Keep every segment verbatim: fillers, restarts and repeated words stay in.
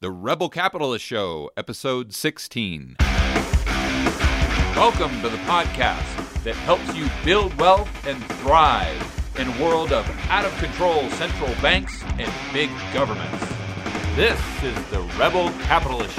The Rebel Capitalist Show, Episode sixteen. Welcome to the podcast that helps you build wealth and thrive in a world of out-of-control central banks and big governments. This is the Rebel Capitalist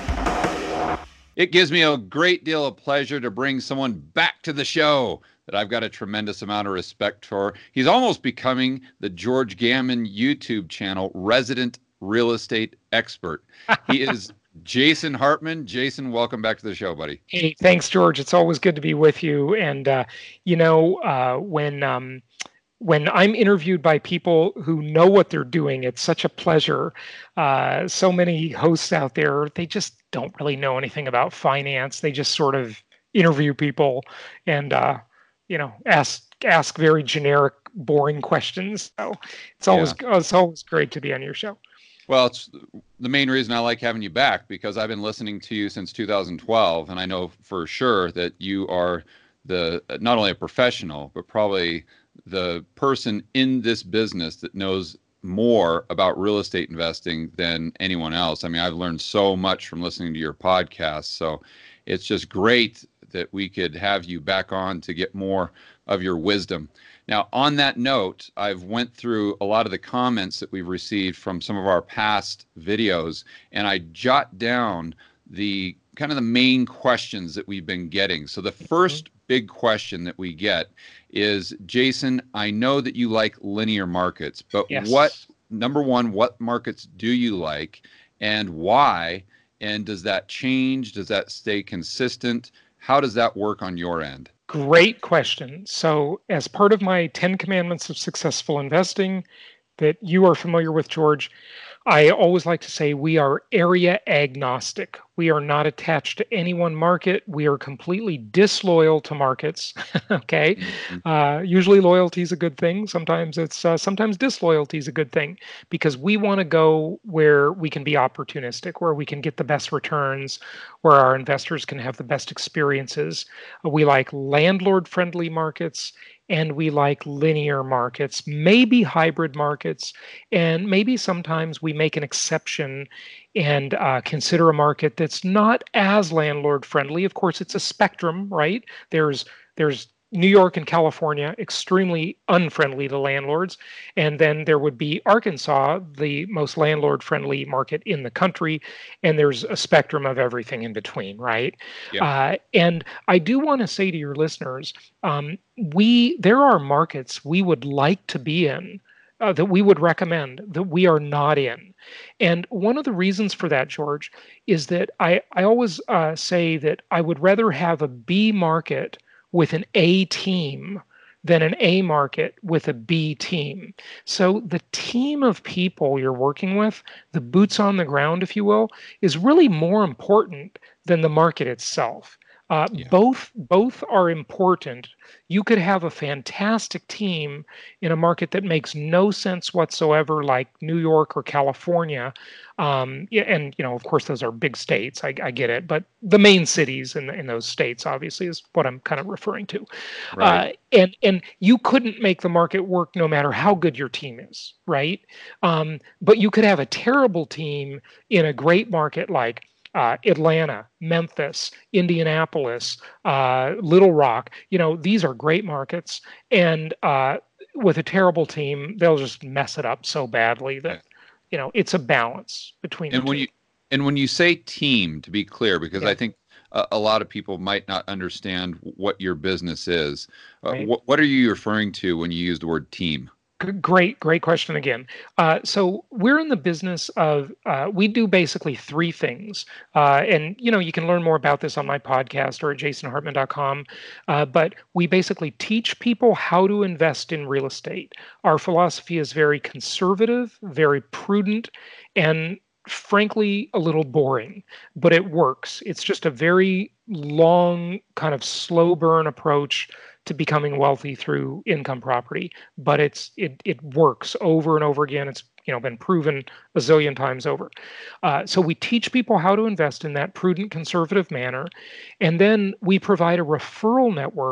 Show. It gives me a great deal of pleasure to bring someone back to the show that I've got a tremendous amount of respect for. He's almost becoming the George Gammon YouTube channel resident real estate expert. He is Jason Hartman. Jason, welcome back to the show, buddy. Hey, thanks, George. It's always good to be with you. And, uh, you know, uh, when um, when I'm interviewed by people who know what they're doing, it's such a pleasure. Uh, so many hosts out there, they just don't really know anything about finance. They just sort of interview people and, uh, you know, ask ask very generic, boring questions. So it's always yeah. it's always great to be on your show. Well, it's the main reason I like having you back, because I've been listening to you since two thousand twelve, and I know for sure that you are the not only a professional, but probably the person in this business that knows more about real estate investing than anyone else. I mean, I've learned so much from listening to your podcast, so it's just great that we could have you back on to get more of your wisdom. Now, on that note, I've went through a lot of the comments that we've received from some of our past videos, and I jot down the kind of the main questions that we've been getting. So the first big question that we get is, Jason, I know that you like linear markets, but yes. what, number one, what markets do you like and why? And does that change? Does that stay consistent? How does that work on your end? Great question. So as part of my ten Commandments of Successful Investing that you are familiar with, George, I always like to say we are area agnostic. We are not attached to any one market. We are completely disloyal to markets. Okay. Mm-hmm. Uh, usually loyalty is a good thing. Sometimes it's uh, sometimes disloyalty is a good thing, because we want to go where we can be opportunistic, where we can get the best returns, where our investors can have the best experiences. Uh, we like landlord-friendly markets, and we like linear markets, maybe hybrid markets, and maybe sometimes we make an exception and uh, consider a market that's not as landlord friendly. Of course, it's a spectrum, right? There's there's New York and California, extremely unfriendly to landlords. And then there would be Arkansas, the most landlord-friendly market in the country. And there's a spectrum of everything in between, right? Yeah. Uh, and I do want to say to your listeners, um, we there are markets we would like to be in, uh, that we would recommend, that we are not in. And one of the reasons for that, George, is that I, I always uh, say that I would rather have a B market with an A team than an A market with a B team. So the team of people you're working with, the boots on the ground, if you will, is really more important than the market itself. Uh, yeah. Both both are important. You could have a fantastic team in a market that makes no sense whatsoever, like New York or California. Um, and, you know, of course, those are big states. I, I get it. But the main cities in, in those states, obviously, is what I'm kind of referring to. Right. Uh, and, and you couldn't make the market work no matter how good your team is, right? Um, but you could have a terrible team in a great market like Uh, Atlanta, Memphis, Indianapolis, uh, Little Rock. You know, these are great markets. And uh, with a terrible team, they'll just mess it up so badly that, you know, it's a balance between and the when two. you And when you say team, to be clear, because yeah. I think a, a lot of people might not understand what your business is. Uh, right. wh- what are you referring to when you use the word team? Great, great question again. Uh, so we're in the business of, uh, we do basically three things. Uh, and, you know, you can learn more about this on my podcast or at jason hartman dot com. Uh, but we basically teach people how to invest in real estate. Our philosophy is very conservative, very prudent, and frankly, a little boring, but it works. It's just a very long, kind of slow burn approach to becoming wealthy through income property, but it's it it works over and over again. It's you know been proven a zillion times over. Uh, so we teach people how to invest in that prudent, conservative manner, and then we provide a referral network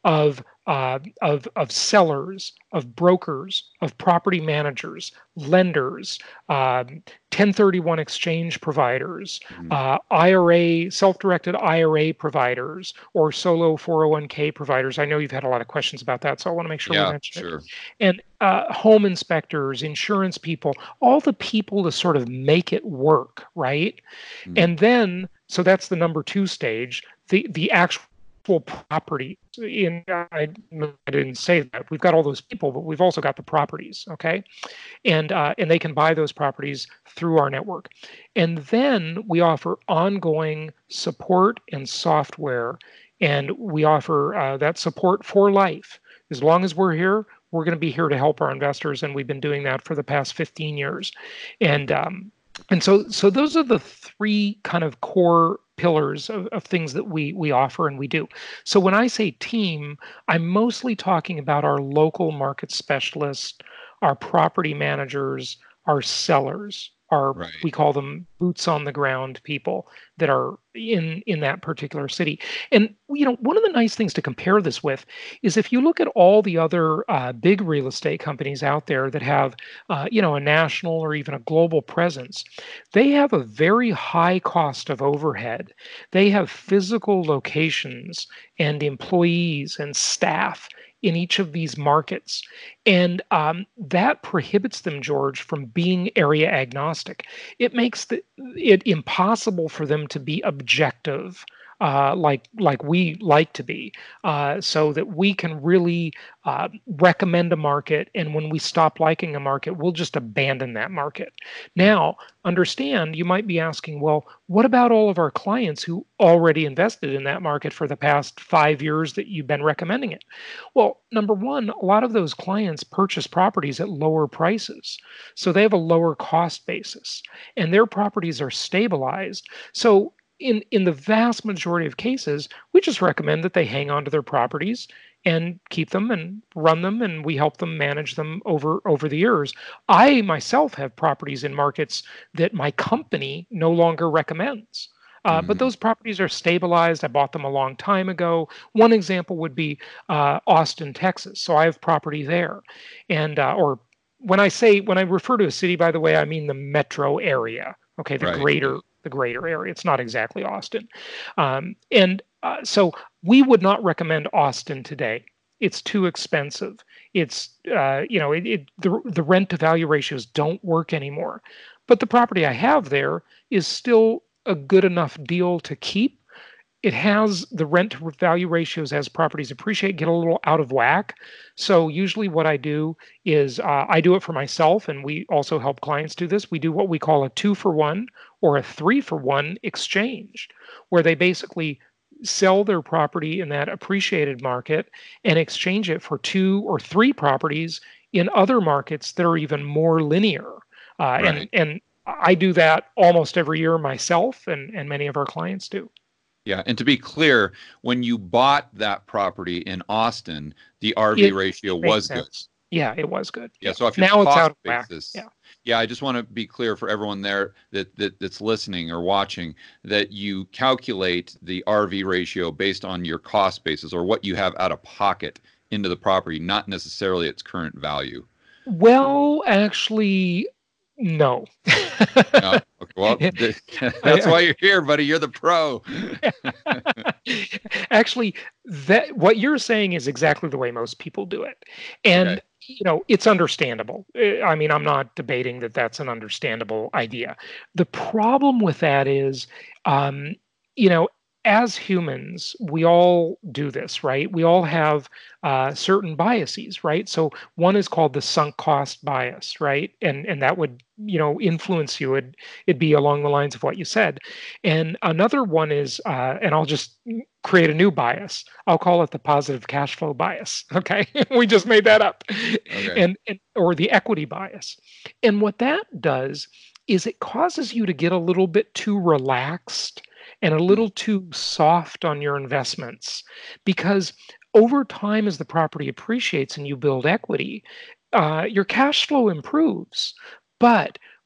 of uh, of of sellers, of brokers, of property managers, lenders, um, ten thirty-one exchange providers, Mhm. uh, I R A, self-directed I R A providers, or solo four oh one k providers. I know you've had a lot of questions about that, so I want to make sure we Yeah, mention it. sure. And uh, home inspectors, insurance people, all the people to sort of make it work, right? Mhm. And then, so that's the number two stage, the the actual property. In I, I didn't say that we've got all those people, but we've also got the properties, okay? And uh, and they can buy those properties through our network. And then we offer ongoing support and software, and we offer uh, that support for life. As long as we're here, we're going to be here to help our investors, and we've been doing that for the past fifteen years. And um, and so so those are the three kind of core pillars of, of things that we we offer and we do. So when I say team, I'm mostly talking about our local market specialists, our property managers, our sellers, our, Right. we call them boots on the ground people that are in in that particular city. And you know, one of the nice things to compare this with is if you look at all the other uh, big real estate companies out there that have uh, you know, a national or even a global presence, they have a very high cost of overhead. They have physical locations and employees and staff in each of these markets. And um, that prohibits them, George, from being area agnostic. It makes the, it impossible for them to be objective. Uh, like like we like to be, uh, so that we can really uh, recommend a market, and when we stop liking a market, we'll just abandon that market. Mhm. Now, understand, you might be asking, well, what about all of our clients who already invested in that market for the past five years that you've been recommending it? Well, number one, a lot of those clients purchase properties at lower prices. So they have a lower cost basis and their properties are stabilized. So in, in the vast majority of cases, we just recommend that they hang on to their properties and keep them and run them, and we help them manage them over over the years. I myself have properties in markets that my company no longer recommends. Uh, but Mhm. those properties are stabilized. I bought them a long time ago. One example would be uh, Austin, Texas. So I have property there, and uh, or when I say when I refer to a city, by the way, I mean the metro area. Okay, the Right. Yeah. greater the greater area. It's not exactly Austin, um, and uh, so we would not recommend Austin today. It's too expensive. It's uh, you know it, it the the rent to value ratios don't work anymore. But the property I have there is still a good enough deal to keep. It has the rent to value ratios as properties appreciate get a little out of whack. So usually what I do is uh, I do it for myself, and we also help clients do this. We do what we call a two for one or a three for one exchange, where they basically sell their property in that appreciated market and exchange it for two or three properties in other markets that are even more linear. Uh, and Right. and I do that almost every year myself, and and many of our clients do. Yeah. And to be clear, when you bought that property in Austin, the R V It ratio makes was good. sense. Yeah, it was good. Yeah. Yeah. So off your Now it's cost out of whack. basis, Yeah. yeah, I just want to be clear for everyone there that, that that's listening or watching that you calculate the R V ratio based on your cost basis or what you have out of pocket into the property, not necessarily its current value. Well, actually, no. Yeah. Okay. Well, th- that's I, why you're here, buddy. You're the pro. Actually, that what you're saying is exactly the way most people do it. Okay. And you know, it's understandable. Uh, I mean, I'm not debating that that's an understandable idea. The problem with that is, um, you know, as humans, we all do this, right? We all have uh, certain biases, right? So one is called the sunk cost bias, right? And and that would, you know, influence you. It'd, it'd be along the lines of what you said. And another one is, uh, and I'll just create a new bias. I'll call it the positive cash flow bias. Okay, we just made that up, Okay. and, and or the equity bias. And what that does is it causes you to get a little bit too relaxed and a Hmm. little too soft on your investments, because over time, as the property appreciates and you build equity, uh, your cash flow improves. But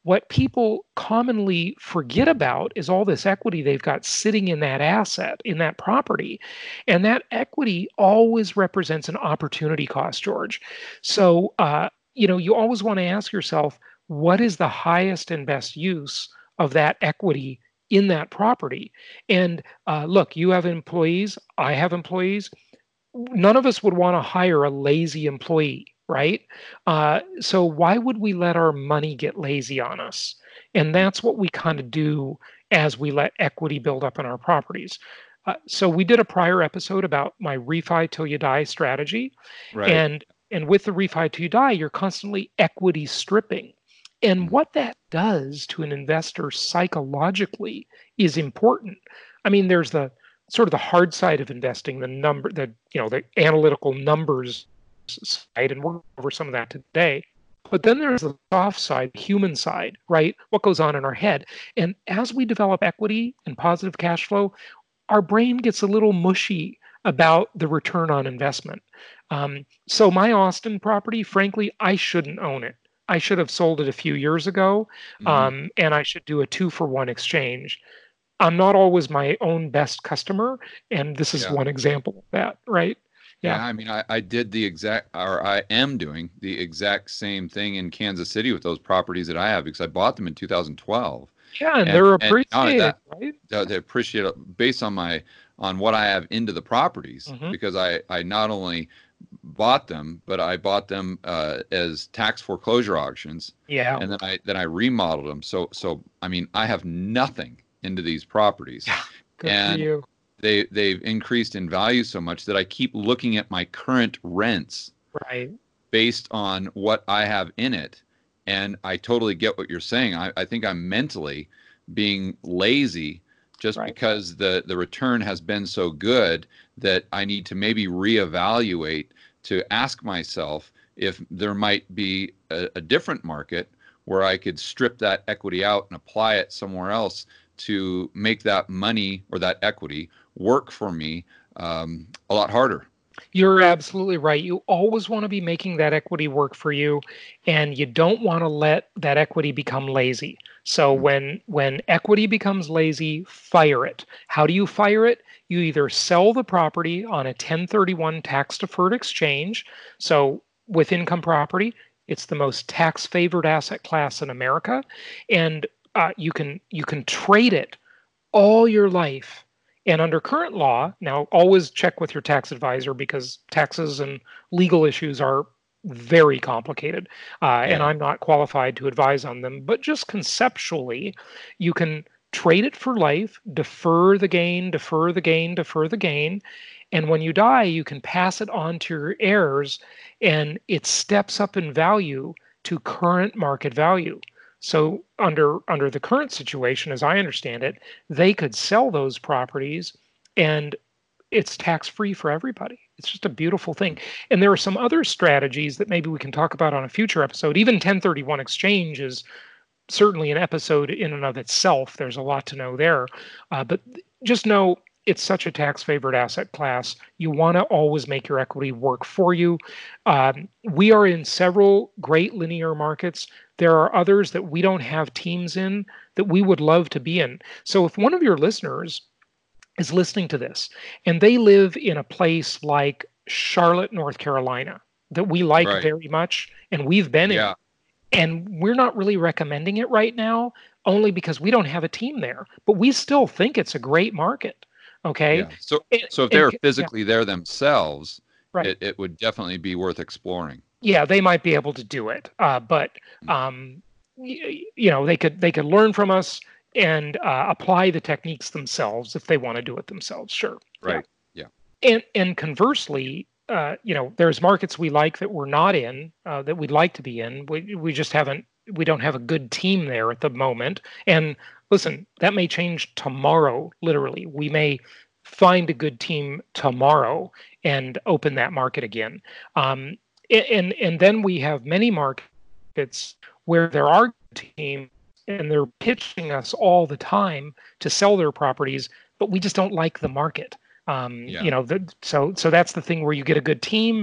what people commonly forget about is all this equity they've got sitting in that asset, in that property. And that equity always represents an opportunity cost, George. So, uh, you know, you always want to ask yourself, what is the highest and best use of that equity in that property? And uh, look, you have employees, I have employees. None of us would want to hire a lazy employee, right? Uh, so why would we let our money get lazy on us? And that's what we kind of do as we let equity build up in our properties. Uh, so we did a prior episode about my refi till you die strategy, Right. and and with the refi till you die, you're constantly equity stripping. And Mhm. what that does to an investor psychologically is important. I mean, there's the sort of the hard side of investing, the number, the you know, the analytical numbers side, and we'll go over some of that today. But then there's the soft side, human side, right? What goes on in our head. And as we develop equity and positive cash flow, our brain gets a little mushy about the return on investment. Um, so my Austin property, frankly, I shouldn't own it. I should have sold it a few years ago, Mhm. um, and I should do a two for one exchange. I'm not always my own best customer, and this is Yeah. one example of that, right? Yeah. Yeah, I mean, I, I did the exact, or I am doing the exact same thing in Kansas City with those properties that I have because I bought them in two thousand twelve, Yeah, and and they're and not only appreciated, that, right? they they appreciate it based on my on what I have into the properties Hmm. because I I not only bought them, but I bought them uh, as tax foreclosure auctions, Yeah. and then I then I remodeled them. So so I mean, I have nothing into these properties, Yeah. Good for and you. they they've increased in value so much that I keep looking at my current rents Right. based on what I have in it. And I totally get what you're saying. I, I think I'm mentally being lazy just Right. because the the return has been so good that I need to maybe reevaluate to ask myself if there might be a, a different market where I could strip that equity out and apply it somewhere else to make that money or that equity work for me um, a lot harder. You're absolutely right. You always want to be making that equity work for you, and you don't want to let that equity become lazy. So when when equity becomes lazy, fire it. How do you fire it? You either sell the property on a ten thirty-one tax deferred exchange. So with income property, it's the most tax favored asset class in America, and uh, you can you can trade it all your life. And under current law, now always check with your tax advisor because taxes and legal issues are very complicated. Uh, and Yeah. I'm not qualified to advise on them. But just conceptually, you can trade it for life, defer the gain, defer the gain, defer the gain. And when you die, you can pass it on to your heirs, and it steps up in value to current market value. So under under the current situation, as I understand it, they could sell those properties and it's tax free for everybody. It's just a beautiful thing. And there are some other strategies that maybe we can talk about on a future episode. Even ten thirty-one exchange is certainly an episode in and of itself. There's a lot to know there. Uh, but just know it's such a tax favored asset class. You want to always make your equity work for you. Um, we are in several great linear markets. There are others that we don't have teams in that we would love to be in. So if one of your listeners is listening to this and they live in a place like Charlotte, North Carolina, that we like Right. very much and we've been in, Yeah. and we're not really recommending it right now only because we don't have a team there, but we still think it's a great market. Okay. Yeah. So And, so if and they're yeah, physically there themselves, right. it, it would definitely be worth exploring. Yeah, they might be able to do it. Uh, but, um, y- you know, they could, they could learn from us and uh, apply the techniques themselves if they want to do it themselves. Sure. Yeah. Right. Yeah. And, and conversely, uh, you know, there's markets we like that we're not in, uh, that we'd like to be in. We, we just haven't, we don't have a good team there at the moment. And listen, that may change tomorrow, literally. We may find a good team tomorrow and open that market again. Um, and, and then we have many markets where there are teams and they're pitching us all the time to sell their properties, but we just don't like the market. Um, Yeah. you know, the, so so that's the thing where you get a good team,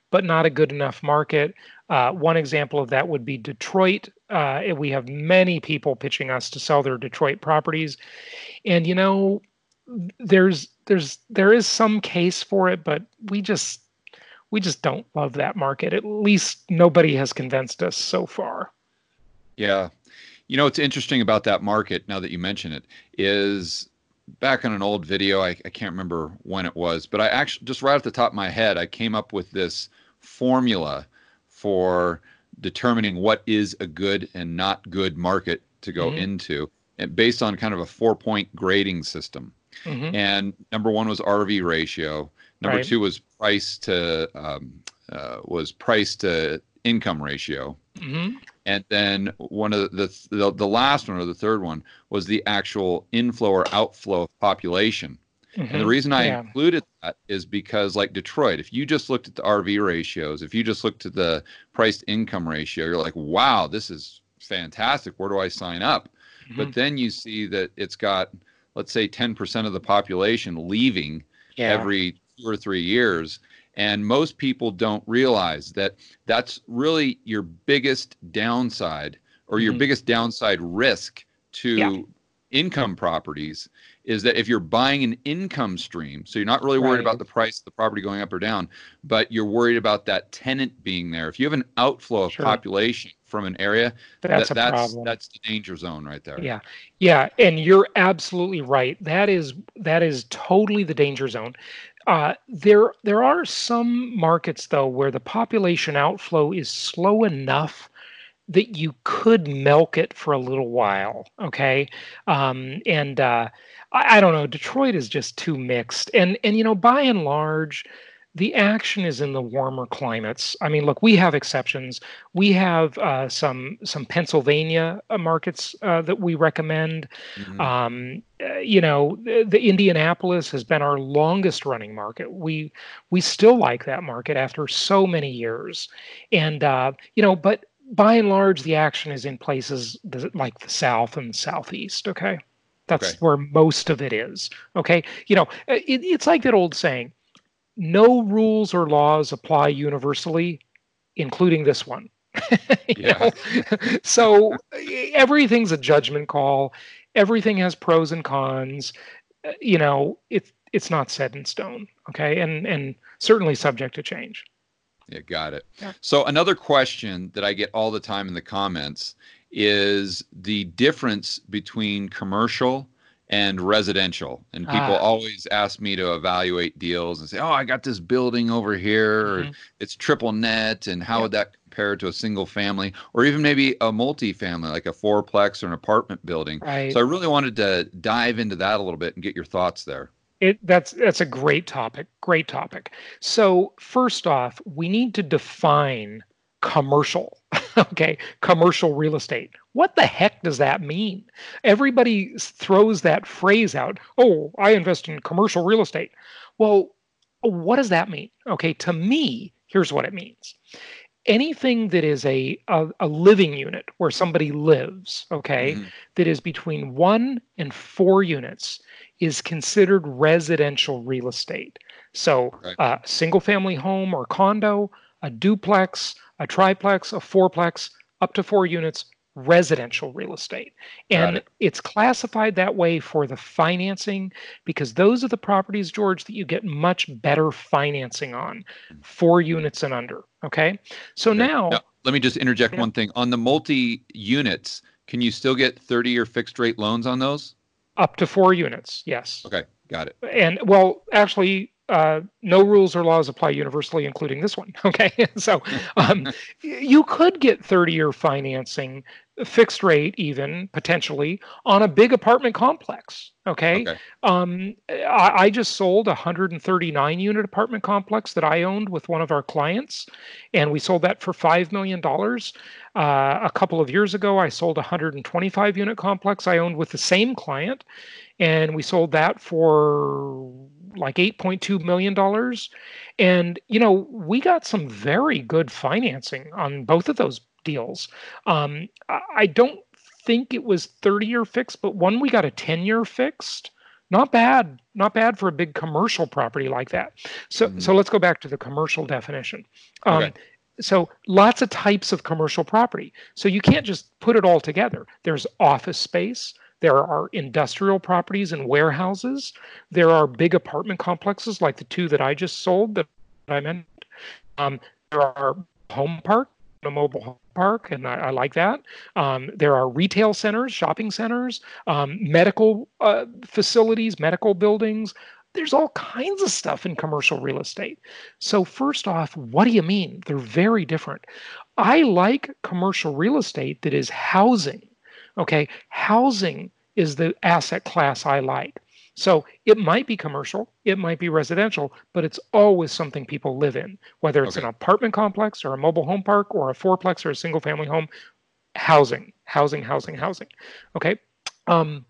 but not a good enough market. Uh, one example of that would be Detroit. Uh, and we have many people pitching us to sell their Detroit properties, and you know, there's there's there is some case for it, but we just we just don't love that market. At least nobody has convinced us so far. Yeah. You know, what's interesting about that market, now that you mention it, is back on an old video, I, I can't remember when it was, but I actually, just right off the top of my head, I came up with this formula for determining what is a good and not good market to go Hmm. into, and based on kind of a four point grading system. Hmm. And number one was R V ratio. Number Right. two was price to um, uh, was price to income ratio. Hmm. And then one of the, the the last one, or the third one, was the actual inflow or outflow of population. And the Hmm. reason I Yeah. included that is because, like Detroit, if you just looked at the R V ratios, if you just looked at the price to income ratio, you're like, wow, this is fantastic. Where do I sign up? Hmm. But then you see that it's got, let's say, ten percent of the population leaving Yeah. every two or three years. And most people don't realize that that's really your biggest downside, or your Hmm. biggest downside risk Yeah. to income properties, is that if you're buying an income stream, so you're not really worried Right. about the price of the property going up or down, but you're worried about that tenant being there. If you have an outflow of Sure. population from an area, That's that a that's problem. that's the danger zone right there. Yeah. Yeah. And you're absolutely right. That is that is totally the danger zone. Uh, there there are some markets though where the population outflow is slow enough that you could milk it for a little while. Okay. Um, and uh, I, I don't know. Detroit is just too mixed. And and you know, by and large, the action is in the warmer climates. I mean, look, we have exceptions. We have uh, some some Pennsylvania uh, markets uh, that we recommend. Hmm. Um, uh, you know, the, the Indianapolis has been our longest running market. We we still like that market after so many years, and uh, you know, but by and large, the action is in places th- like the South and Southeast. Okay, that's Okay. where most of it is. Okay, you know, uh, it, it's like that old saying: no rules or laws apply universally, including this one. you Yeah. know, so eh, everything's a judgment call. Everything has pros and cons. Uh, You know, it's it's not set in stone. Okay, and and certainly subject to change. Yeah, got it. Yeah. So another question that I get all the time in the comments is the difference between commercial and residential. And people Ah. always ask me to evaluate deals and say, "Oh, I got this building over here, or Hmm. it's triple net, and how Yep. would that compare to a single family, or even maybe a multi-family, like a fourplex or an apartment building?" So Right. I really wanted to dive into that a little bit and get your thoughts there. It that's that's a great topic. Great topic. So first off, we need to define commercial. Okay, commercial real estate. What the heck does that mean? Everybody s- throws that phrase out. Oh, I invest in commercial real estate. Well, what does that mean? Okay, to me, here's what it means. Anything that is a, a a living unit where somebody lives, okay, Hmm. that is between one and four units is considered residential real estate. So Okay, a single family home or condo, a duplex, a triplex, a fourplex, up to four units, residential real estate. got And it. it's classified that way for the financing because those are the properties, George, that you get much better financing on, four units and under. Okay. So Okay. Now, now, let me just interject yeah, one thing. On the multi units, can you still get thirty year fixed rate loans on those? up to four units, yes. Okay, got it. And well, actually, uh, no rules or laws apply universally, including this one. Okay, so um, you could get thirty-year financing, fixed rate, even potentially on a big apartment complex. Okay, Okay, um, I, I just sold a one hundred thirty-nine unit apartment complex that I owned with one of our clients, and we sold that for five million dollars. Uh, a couple of years ago, I sold a one hundred twenty-five unit complex I owned with the same client, and we sold that for like eight point two million dollars. And you know, we got some very good financing on both of those deals. um, i I don't think it was thirty year fixed, but one we got a ten year fixed. Not bad. Not bad for a big commercial property like that. So, Mhm. so let's go back to the commercial definition. Okay. Um, so lots of types of commercial property. So you can't just put it all together. There's office space. There are industrial properties and warehouses. There are big apartment complexes like the two that I just sold that I mentioned. Um, there are home park, a mobile home park, and I, I like that. Um, there are retail centers, shopping centers, um, medical uh, facilities, medical buildings. There's all kinds of stuff in commercial real estate. So, first off, what do you mean? They're very different. I like commercial real estate that is housing. Okay, housing is the asset class I like. So it might be commercial, it might be residential, but it's always something people live in, whether it's an Okay. apartment complex or a mobile home park or a fourplex or a single family home. Housing, housing, housing, Okay. housing. Okay. Um,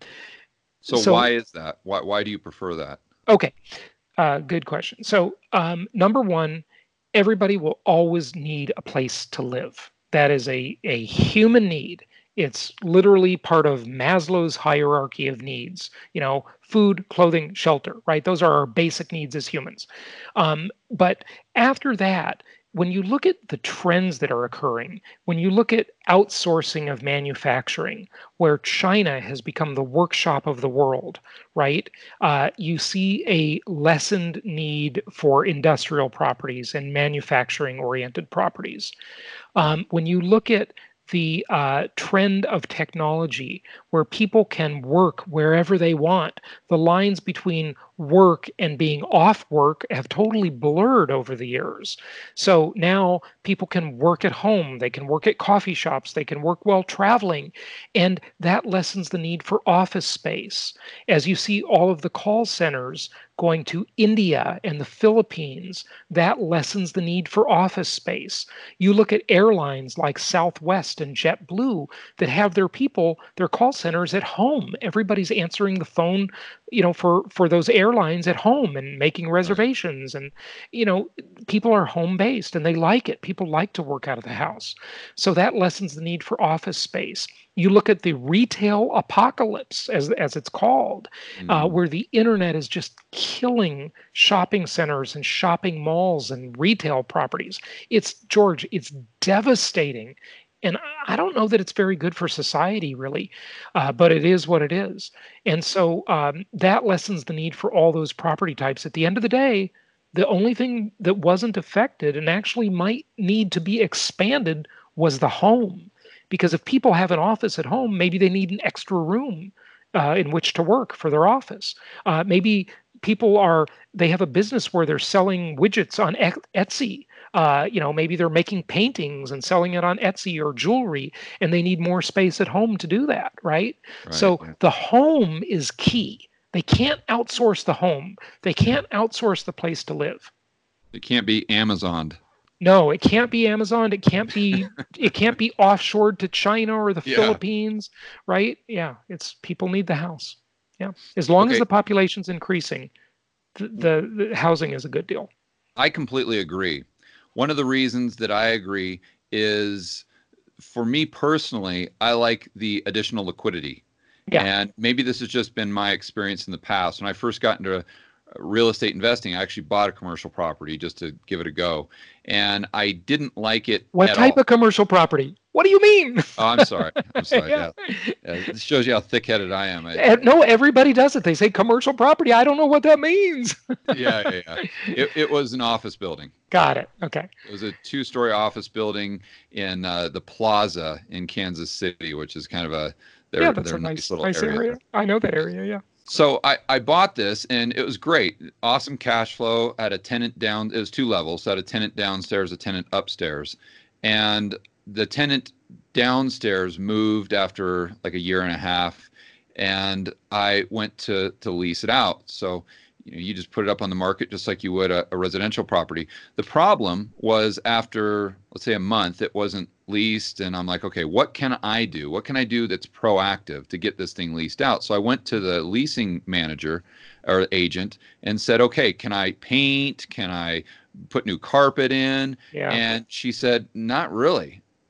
So so, why is that? Why why do you prefer that? okay, uh, good question. So, um, number one, everybody will always need a place to live. That is a, a human need. It's literally part of Maslow's hierarchy of needs. You know, food, clothing, shelter, right? Those are our basic needs as humans. Um, but after that, when you look at the trends that are occurring, when you look at outsourcing of manufacturing, where China has become the workshop of the world, right? Uh, you see a lessened need for industrial properties and manufacturing oriented properties. Right. Um, when you look at the uh, trend of technology where people can work wherever they want, the lines between work and being off work have totally blurred over the years. So now people can work at home, they can work at coffee shops, they can work while traveling, and that lessens the need for office space. As you see all of the call centers going to India and the Philippines, that lessens the need for office space. You look at airlines like Southwest and JetBlue that have their people, their call centers at home. Everybody's answering the phone, you know, for for those airlines at home and making Right. reservations. And you know, people are home based and they like it. People like to work out of the house, so that lessens the need for office space. You look at the retail apocalypse, as as it's called, uh, Mm. where the internet is just killing shopping centers and shopping malls and retail properties. It's George, it's devastating. And I don't know that it's very good for society, really, uh, but it is what it is. And so um, that lessens the need for all those property types. At the end of the day, the only thing that wasn't affected and actually might need to be expanded was the home. Because if people have an office at home, maybe they need an extra room uh, in which to work for their office. Uh, maybe people are, they have a business where they're selling widgets on Etsy. Uh, you know, maybe they're making paintings and selling it on Etsy or jewelry, and they need more space at home to do that, right? Right. So Yeah. the home is key. They can't outsource the home. They can't outsource the place to live. It can't be Amazoned. No, it can't be Amazon. It can't be it can't be offshored to China or the Yeah. Philippines, right? Yeah, it's people need the house. Yeah. As long as Okay. the population's increasing, the, the, the housing is a good deal. I completely agree. One of the reasons that I agree is for me personally, I like the additional liquidity. Yeah. And maybe this has just been my experience in the past. When I first got into real estate investing, I actually bought a commercial property just to give it a go. And I didn't like it What at type all. of commercial property? What do you mean? Oh, I'm sorry. I'm sorry. Yeah. Yeah. Yeah. This shows you how thick-headed I am. I, And no, everybody does it. They say commercial property. I don't know what that means. yeah, yeah, yeah. It, it was an office building. Got it. Okay. It was a two-story office building in uh, the Plaza in Kansas City, which is kind of a Yeah, their that's their a nice nice, little nice area area. there. I know that area. Yeah. So I, I bought this and it was great. Awesome cash flow. I had a tenant down. It was two levels. So I had a tenant downstairs, a tenant upstairs. And the tenant downstairs moved after like a year and a half. And I went to to lease it out. So you know, you just put it up on the market just like you would a, a residential property. The problem was after, let's say, a month, it wasn't leased. And I'm like, okay, what can I do? What can I do that's proactive to get this thing leased out? So I went to the leasing manager or agent and said, okay, can I paint? Can I put new carpet in? Yeah. And she said, not really.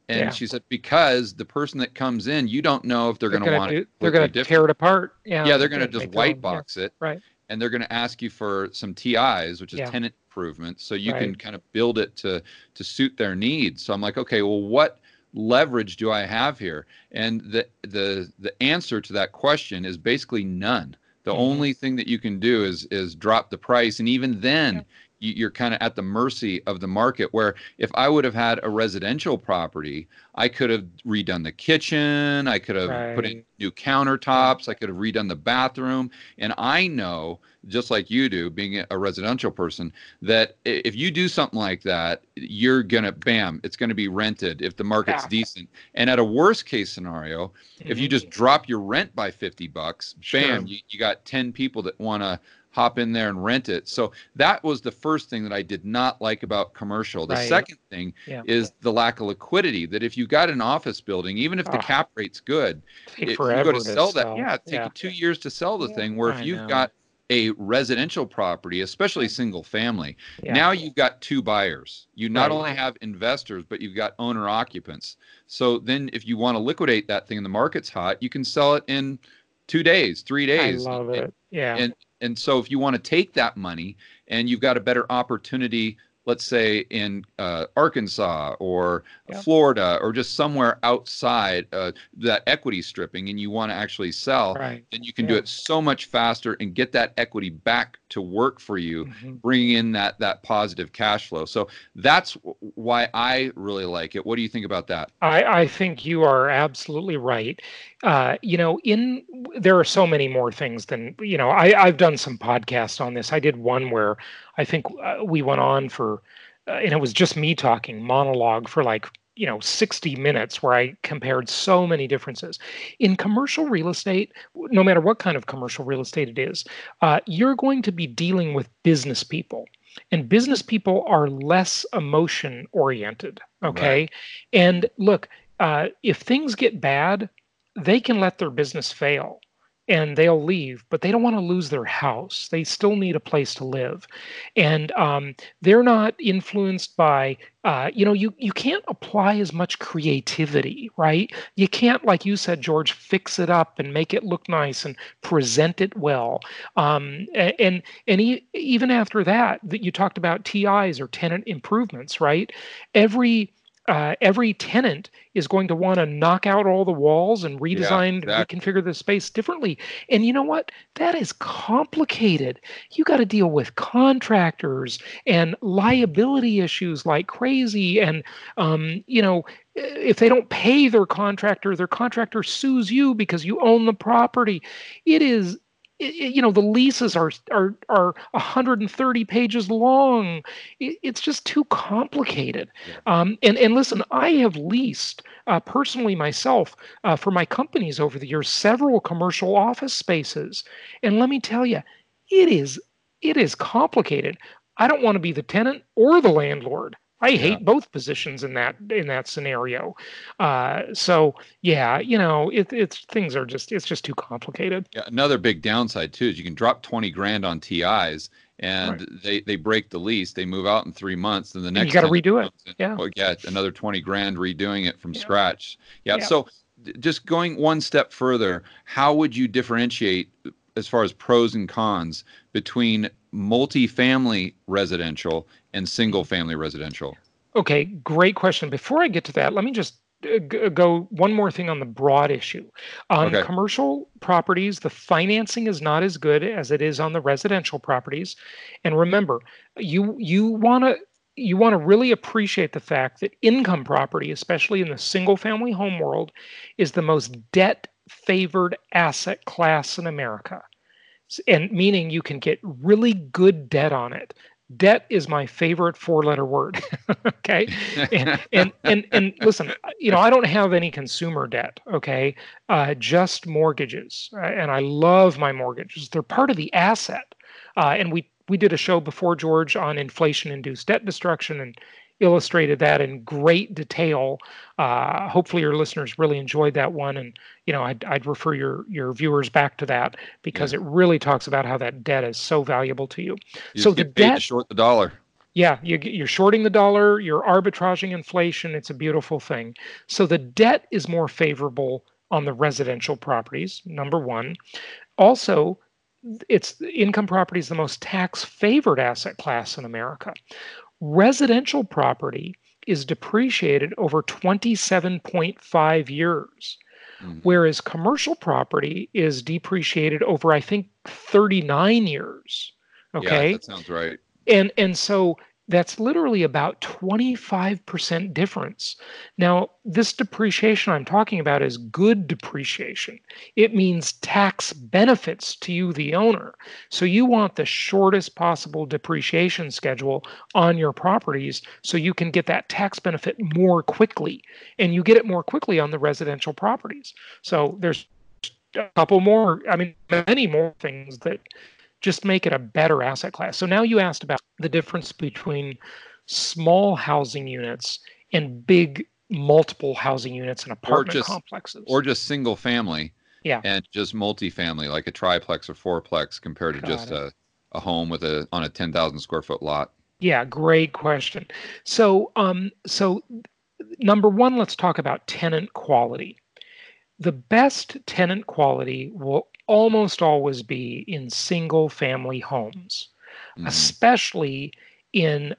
And Yeah. she said, because the person that comes in, you don't know if they're, They're going to gonna want do. it They're completely gonna tear different. it apart. Yeah. Yeah, they're going to And just make their white own. Yeah. box it, Right. and they're going to ask you for some T Is, which is Yeah. tenant improvements, so you Right. can kind of build it to to suit their needs. So I'm like, okay, well, what leverage do I have here? And the the the answer to that question is basically none. The Mhm. only thing that you can do is is drop the price, and even then, Yeah. you, you're kind of at the mercy of the market. Where if I would have had a residential property, I could have redone the kitchen, I could have put in Right. new Yeah. countertops, I could have redone the bathroom, and I know, just like you do, being a residential person, that i- if you do something like that, you're gonna, bam, it's gonna be rented if the market's Yeah. decent. And at a worst case scenario, if you Mhm. just drop your rent by fifty bucks, bam, Sure. you, you got ten people that want to hop in there and rent it. So that was the first thing that I did not like about commercial. The Right. second thing Yeah. is the lack of liquidity, that if you got an office building, even if the Oh, cap rate's good, take if you go to forever to sell that, sell. yeah, it'd take Yeah. you two years to sell the Yeah. thing. Where if I you've know. got a residential property, especially single family, Yeah. now you've got two buyers. You not Right. only have investors, but you've got owner occupants. So then if you want to liquidate that thing and the market's hot, you can sell it in two days, three I days. love it. Yeah. And and so if you want to take that money and you've got a better opportunity, let's say in uh, Arkansas or Yeah. Florida or just somewhere outside uh, that equity stripping, and you want to actually sell, Right. then you can do Yeah. it so much faster and get that equity back to work for you, Mhm. bringing in that that positive cash flow. So that's w- why I really like it. What do you think about that? I, I think you are absolutely right. Uh, you know, in there are so many more things than you know. I, I've done some podcasts on this. I did one where I think uh, we went on for, uh, and it was just me talking monologue for like you know sixty minutes, where I compared so many differences in commercial real estate. No matter what kind of commercial real estate it is, uh, you're going to be dealing with business people. And business people are less emotion oriented. Right. Okay. And look, uh, if things get bad, they can let their business fail and they'll leave, but they don't want to lose their house. They still need a place to live. And um, they're not influenced by, uh, you know, you, you can't apply as much creativity, right? You can't, like you said, George, fix it up and make it look nice and present it well. Um, a- and and e- even after that, that you talked about T Is or tenant improvements, right? Every uh, every tenant is going to want to knock out all the walls and Yeah, redesign, exactly. reconfigure the space differently. And you know what? That is complicated. You got to deal with contractors and liability issues like crazy. And, um, you know, if they don't pay their contractor, their contractor sues you because you own the property. It is it- it- you know the leases are are are one hundred thirty pages long. It- it's just too complicated. Yeah. Um, and and listen, I have leased uh, personally myself uh, for my companies over the years several commercial office spaces, and let me tell you, it is it is complicated. I don't want to be the tenant or the landlord. I Yeah. hate both positions in that in that scenario. Uh, so yeah, you know, it, it's things are just it's just too complicated. Yeah, another big downside too is you can drop twenty grand on T Is Right. and they they break the lease, they move out in three months, and the And you next got to tenant redo it. comes in, Yeah. well, yeah, another twenty grand redoing it from Yeah. scratch. Yeah, Yeah. so d- just going one step further, how would you differentiate as far as pros and cons between multifamily residential and single family residential? Okay, great question. Before I get to that, let me just uh, g- go one more thing on the broad issue. On Okay. commercial properties, the financing is not as good as it is on the residential properties. And remember, you you want to you want to really appreciate the fact that income property, especially in the single family home world, is the most debt favored asset class in America. S- and meaning you can get really good debt on it. Debt is my favorite four-letter word. Okay, and, and and and listen, you know I don't have any consumer debt. Okay, uh, just mortgages, uh, and I love my mortgages. They're part of the asset. Uh, and we we did a show before, George, on inflation-induced debt destruction and illustrated that in great detail. Uh, hopefully, your listeners really enjoyed that one, and you know I'd, I'd refer your your viewers back to that because Yeah. it really talks about how that debt is so valuable to you. You So just the get paid to debt, short the dollar. Yeah, you, get- you're shorting the dollar, you're arbitraging inflation. It's a beautiful thing. So the debt is more favorable on the residential properties, number one. Also, it's income property is the most tax favored asset class in America. Residential property is depreciated over twenty-seven point five years, Hmm. whereas commercial property is depreciated over, I think, thirty-nine years. Yeah, Okay. that sounds right. And and so that's literally about twenty-five percent difference. Now, this depreciation I'm talking about is good depreciation. It means tax benefits to you, the owner. So you want the shortest possible depreciation schedule on your properties so you can get that tax benefit more quickly. And you get it more quickly on the residential properties. So there's a couple more, I mean, many more things that just make it a better asset class. So now you asked about the difference between small housing units and big multiple housing units and Or apartment just complexes. or just single family Yeah, and just multifamily, like a triplex or fourplex compared to got just it. a, a home with a on a ten thousand square foot lot. Yeah, great question. So, um, so number one, let's talk about tenant quality. The best tenant quality will almost always be in single family homes, Hmm. especially in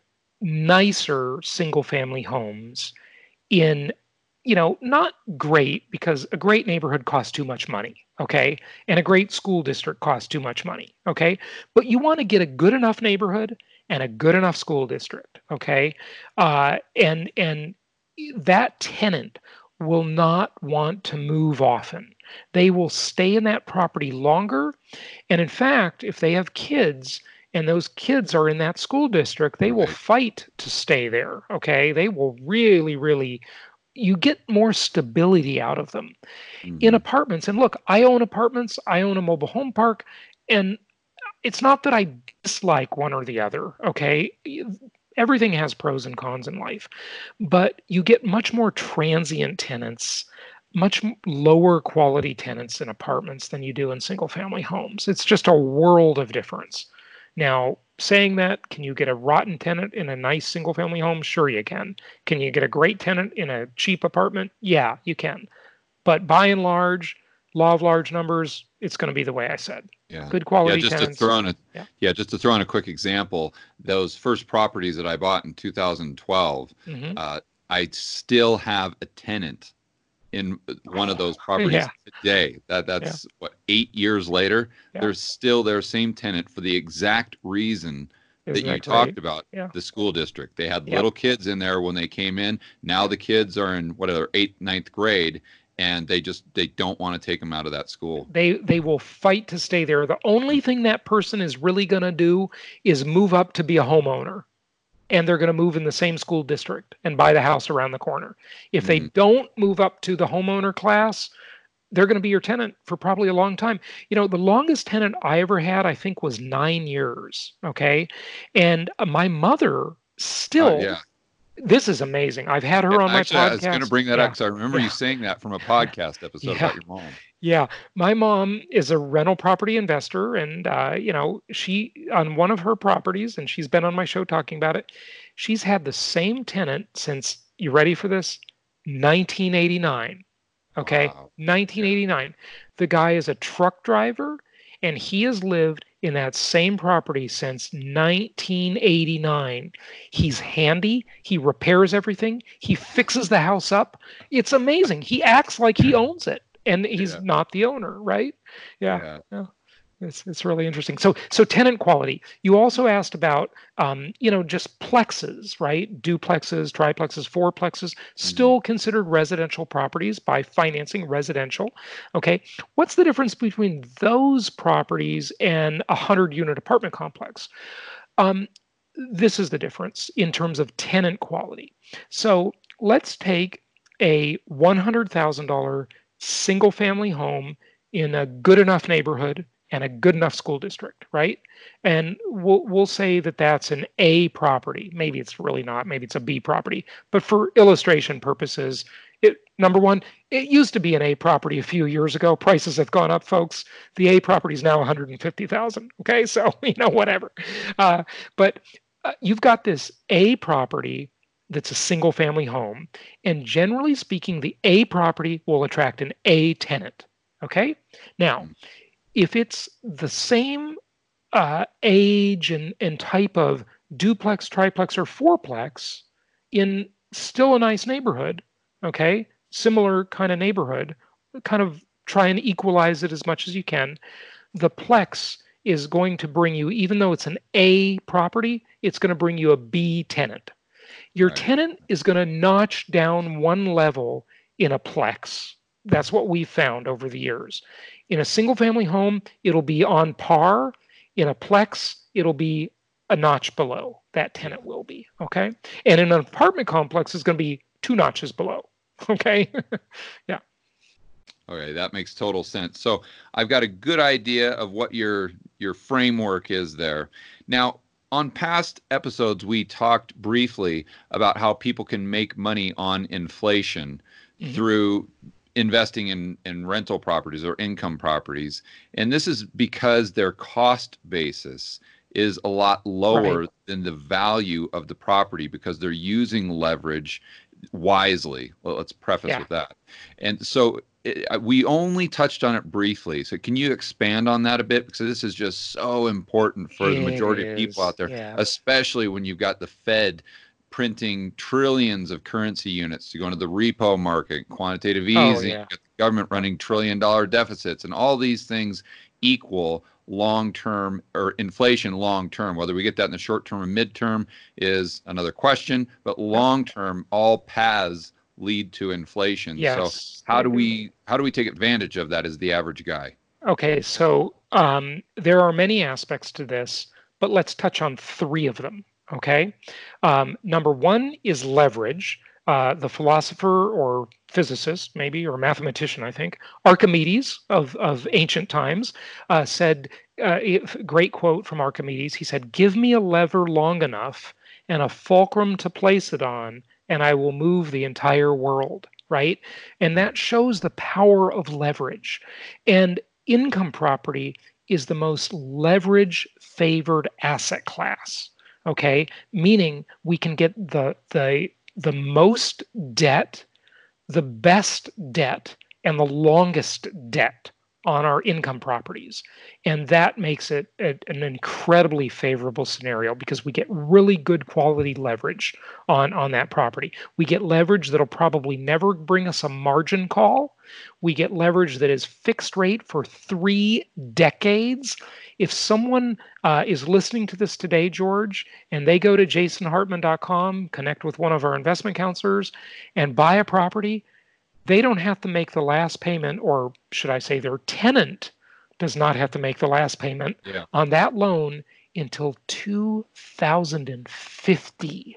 nicer single family homes in, you know, not great, because a great neighborhood costs too much money, okay? And a great school district costs too much money, okay? But you want to get a good enough neighborhood and a good enough school district, okay? Uh, and and that tenant will not want to move often. They will stay in that property longer. And in fact, if they have kids and those kids are in that school district, they will Right. fight to stay there. Okay. They will really, really, you get more stability out of them. In Hmm. apartments, and look, I own apartments, I own a mobile home park, and it's not that I dislike one or the other. Okay. Everything has pros and cons in life, but you get much more transient tenants, much lower quality tenants in apartments than you do in single family homes. It's just a world of difference. Now, saying that, can you get a rotten tenant in a nice single family home? Sure, you can. Can you get a great tenant in a cheap apartment? Yeah, you can. But by and large, law of large numbers, it's going to be the way I said. Yeah. Good Yeah, quality just to tenants. throw in a Yeah. yeah, just to throw in a quick example, those first properties that I bought in two thousand twelve, Hmm. uh, I still have a tenant in one of Oh, those properties yeah. today. That Yeah. that's what, eight years later, Yeah. there's still their same tenant for the exact reason that Isn't you that great? talked about, Yeah. the school district. They had Yep. little kids in there when they came in. Now Yep. the kids are in whatever, eighth, ninth grade, and they just they don't want to take them out of that school. They they will fight to stay there. The only thing that person is really going to do is move up to be a homeowner, and they're going to move in the same school district and buy the house around the corner. If they Mm-hmm. don't move up to the homeowner class, they're going to be your tenant for probably a long time. You know, the longest tenant I ever had, I think, was nine years. Okay. And uh, my mother Uh, still, yeah. this is amazing. I've had Yeah, her on my actually, I was going to podcast. bring that up Yeah. because I remember you Yeah. saying that from a podcast episode Yeah. about your mom. Yeah, my mom is a rental property investor, and uh, you know, she on one of her properties, and she's been on my show talking about it. She's had the same tenant since, you ready for this? nineteen eighty-nine. Okay, Wow. Yeah. nineteen eighty-nine. The guy is a truck driver, and he has lived in that same property since nineteen eighty-nine. He's handy. He repairs everything. He fixes the house up. It's amazing. He acts like he owns it, and he's Yeah. not the owner, right? Yeah. Yeah. Yeah. It's, it's really interesting. So so tenant quality. You also asked about um, you know, just plexes, right? Duplexes, triplexes, fourplexes, Hmm. still considered residential properties by financing residential. Okay, what's the difference between those properties and a hundred unit apartment complex? Um, this is the difference in terms of tenant quality. So let's take a one hundred thousand dollar single family home in a good enough neighborhood and a good enough school district, right? And we'll, we'll say that that's an A property. Maybe it's really not. Maybe it's a B property. But for illustration purposes, it, number one, it used to be an A property a few years ago. Prices have gone up, folks. The A property is now one hundred fifty thousand. Okay, so you know whatever. Uh, but uh, you've got this A property that's a single family home. And generally speaking, the A property will attract an A tenant. Okay. Now, Mm. if it's the same uh, age and, and type of duplex, triplex, or fourplex in still a nice neighborhood, okay, similar kind of neighborhood, kind of try and equalize it as much as you can. The plex is going to bring you, even though it's an A property, it's going to bring you a B tenant. Your Right. tenant is going to notch down one level in a plex. That's what we've found over the years. In a single family home, it'll be on par. In a plex, it'll be a notch below. That Yeah. tenant will be. Okay. And in an apartment complex, it's going to be two notches below. Okay. Yeah. Okay, that makes total sense. So I've got a good idea of what your your framework is there. Now, on past episodes, we talked briefly about how people can make money on inflation Mhm. through investing in, in rental properties or income properties. And this is because their cost basis is a lot lower Right. than the value of the property because they're using leverage wisely. Well, let's preface Yeah. with that. And so it, we only touched on it briefly. So can you expand on that a bit? Because this is just so important for the It majority of people is. out there, Yeah. especially when you've got the Fed printing trillions of currency units to go into the repo market, quantitative Oh, easing, yeah. the government running trillion dollar deficits, and all these things equal long term or inflation long term. Whether we get that in the short term or midterm is another question, but Yeah. long term, all paths lead to inflation. So Yes, how they do do. we how do we take advantage of that as the average guy? Okay, so um, there are many aspects to this, but let's touch on three of them. Okay. Um, number one is leverage. Uh, the philosopher or physicist, maybe, or mathematician, I think, Archimedes of, of ancient times, uh, said, uh, if- great quote from Archimedes. He said, "Give me a lever long enough and a fulcrum to place it on, and I will move the entire world." Right. And that shows the power of leverage. And income property is the most leverage favored asset class. Okay, meaning we can get the the the most debt, the best debt, and the longest debt on our income properties. And that makes it a, an incredibly favorable scenario because we get really good quality leverage on, on that property. We get leverage that'll probably never bring us a margin call. We get leverage that is fixed rate for three decades. If someone uh, is listening to this today, George, and they go to jason hartman dot com, connect with one of our investment counselors, and buy a property, they don't have to make the last payment, or should I say, their tenant does not have to make the last payment Yeah. on that loan until two thousand fifty.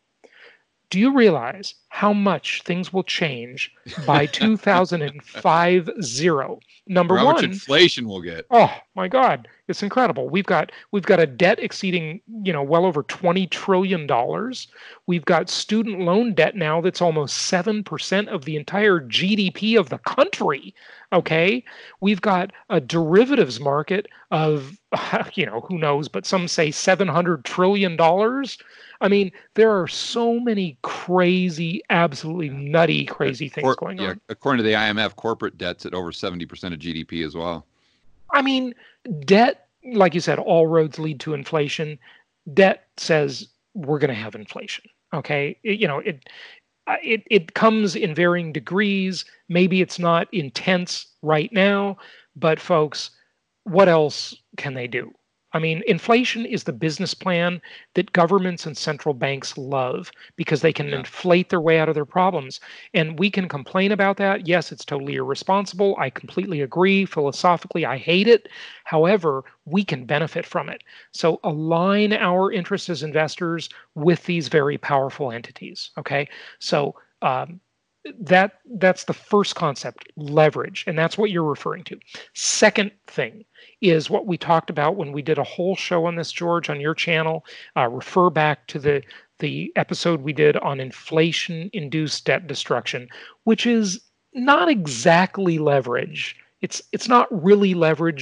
Do you realize how much things will change by two thousand fifty? Number Or how much one, inflation we'll get. oh my God, it's incredible. We've got we've got a debt exceeding, you know, well over twenty trillion dollars. We've got student loan debt now that's almost seven percent of the entire G D P of the country. Okay? We've got a derivatives market of you know, who knows, but some say seven hundred trillion dollars. I mean, there are so many crazy, absolutely Yeah. nutty, Uh, crazy things cor- going yeah, on. according to the I M F, corporate debt's at over seventy percent of G D P as well. I mean, debt, like you said, all roads lead to inflation. Debt says we're going to have inflation. Okay, It- you know it. uh, It it comes in varying degrees. Maybe it's not intense right now, but folks, what else can they do? I mean, inflation is the business plan that governments and central banks love because they can Yeah. inflate their way out of their problems. And we can complain about that. Yes, it's totally irresponsible. I completely agree. Philosophically, I hate it. However, we can benefit from it. So align our interests as investors with these very powerful entities. Okay. So, um, that that's the first concept, leverage, and that's what you're referring to. Second thing is what we talked about when we did a whole show on this, George, on your channel. Uh, refer back to the the episode we did on inflation induced debt destruction, which is not exactly leverage. It's it's not really leverage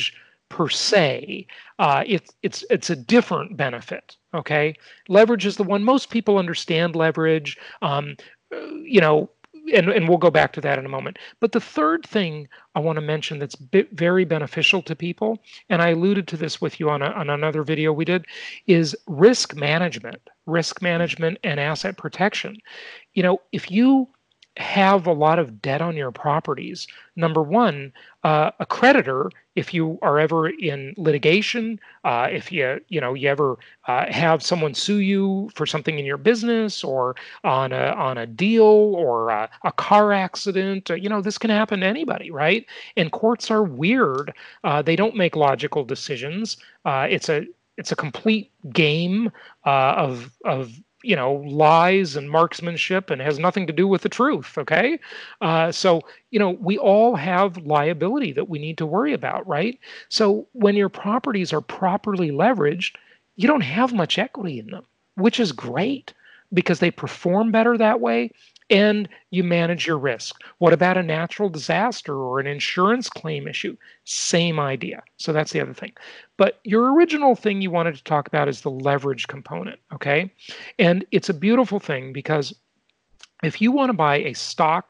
per se. Uh, it's it's it's a different benefit. Okay, leverage is the one most people understand. Leverage, um, you know, and and we'll go back to that in a moment. But the third thing I want to mention that's bi- very beneficial to people, and I alluded to this with you on a, on another video we did, is risk management, risk management, and asset protection. You know, if you have a lot of debt on your properties, number one, uh, a creditor, if you are ever in litigation, uh, if you you know you ever uh, have someone sue you for something in your business or on a on a deal or a, a car accident, uh, you know this can happen to anybody, right? And courts are weird; uh, they don't make logical decisions. Uh, it's a it's a complete game uh, of of you know lies and marksmanship and has nothing to do with the truth. Okay, uh, so you know we all have liability that we need to worry about, right? So when your properties are properly leveraged, you don't have much equity in them, which is great because they perform better that way, and you manage your risk. What about a natural disaster or an insurance claim issue? Same idea. So that's the other thing. But your original thing you wanted to talk about is the leverage component, okay? And it's a beautiful thing because if you want to buy a stock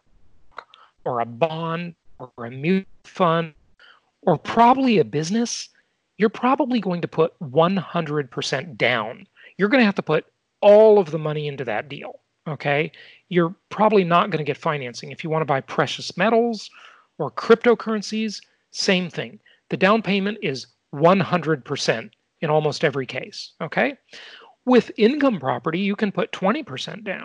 or a bond or a mutual fund or probably a business, you're probably going to put one hundred percent down. You're going to have to put all of the money into that deal. Okay. You're probably not going to get financing. If you want to buy precious metals or cryptocurrencies, same thing. The down payment is one hundred percent in almost every case. Okay. With income property, you can put twenty percent down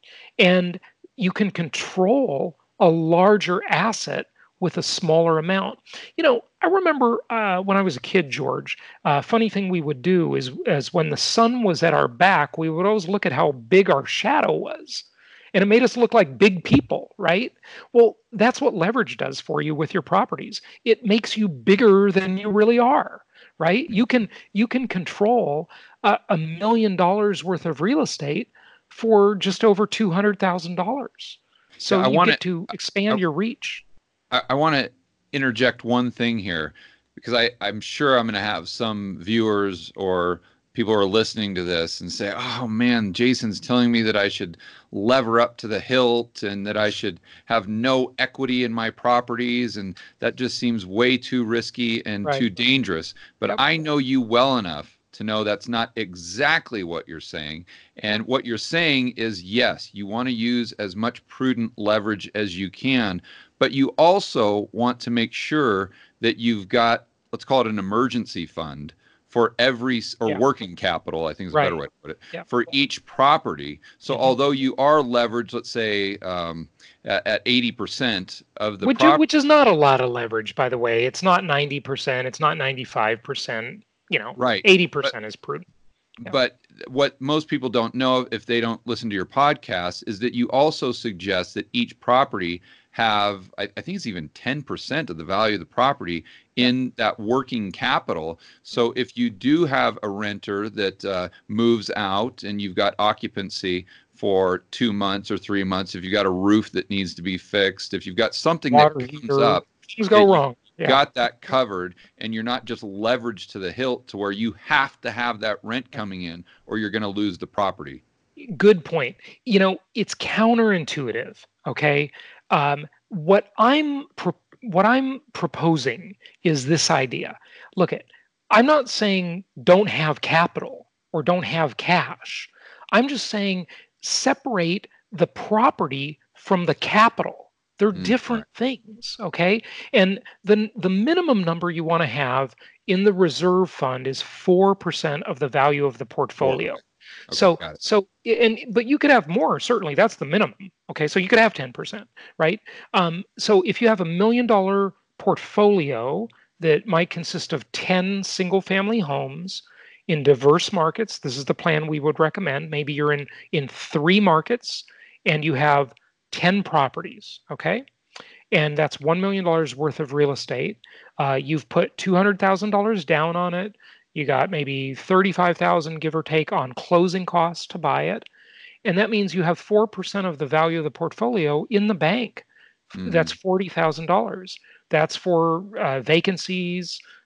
and you can control a larger asset with a smaller amount. You know, I remember uh, when I was a kid, George, uh, funny thing we would do is, is when the sun was at our back, we would always look at how big our shadow was. And it made us look like big people, right? Well, that's what leverage does for you with your properties. It makes you bigger than you really are, right? You can you can control a, a million dollars worth of real estate for just over two hundred thousand dollars. Yeah, So I you want get to to I, expand your reach. I, I want to interject one thing here because I, I'm sure I'm going to have some viewers or people who are listening to this and say, oh man, Jason's telling me that I should lever up to the hilt and that I should have no equity in my properties. And that just seems way too risky and Right. too dangerous. But Yep. I know you well enough to know that's not exactly what you're saying. And what you're saying is, yes, you want to use as much prudent leverage as you can, but you also want to make sure that you've got, let's call it an emergency fund for every, or Yeah. working capital, I think is a Right. better way to put it, Yep. for each property. So Mhm. although you are leveraged, let's say um, at, at eighty percent of the Which, property, which is not a lot of leverage, by the way. It's not ninety percent. It's not ninety-five percent. You know, right? eighty But percent is prudent. Yeah. But what most people don't know if they don't listen to your podcast is that you also suggest that each property have, I, I think it's even ten percent of the value of the property in that working capital. So if you do have a renter that uh, moves out and you've got occupancy for two months or three months, if you've got a roof that needs to be fixed, if you've got something Water that comes heater, up, things go that you wrong. Yeah. got that covered and you're not just leveraged to the hilt to where you have to have that rent coming in or you're going to lose the property. Good point. You know, it's counterintuitive. Okay. Um, what I'm pro- what I'm proposing is this idea. Look at, I'm not saying don't have capital or don't have cash. I'm just saying separate the property from the capital. They're Mm, different right. things, okay? And the the minimum number you want to have in the reserve fund is four percent of the value of the Four. portfolio. Okay. Okay. So, Got it. so, and but you could have more. Certainly, that's the minimum. Okay, so you could have ten percent, right? Um, so if you have a million dollar portfolio that might consist of ten single family homes in diverse markets, this is the plan we would recommend. Maybe you're in in three markets and you have ten properties. Okay, and that's one million dollars worth of real estate. Uh, you've put two hundred thousand dollars down on it. You got maybe thirty-five thousand dollars, give or take, on closing costs to buy it. And that means you have four percent of the value of the portfolio in the bank. Mm-hmm. That's forty thousand dollars. That's for uh, vacancies,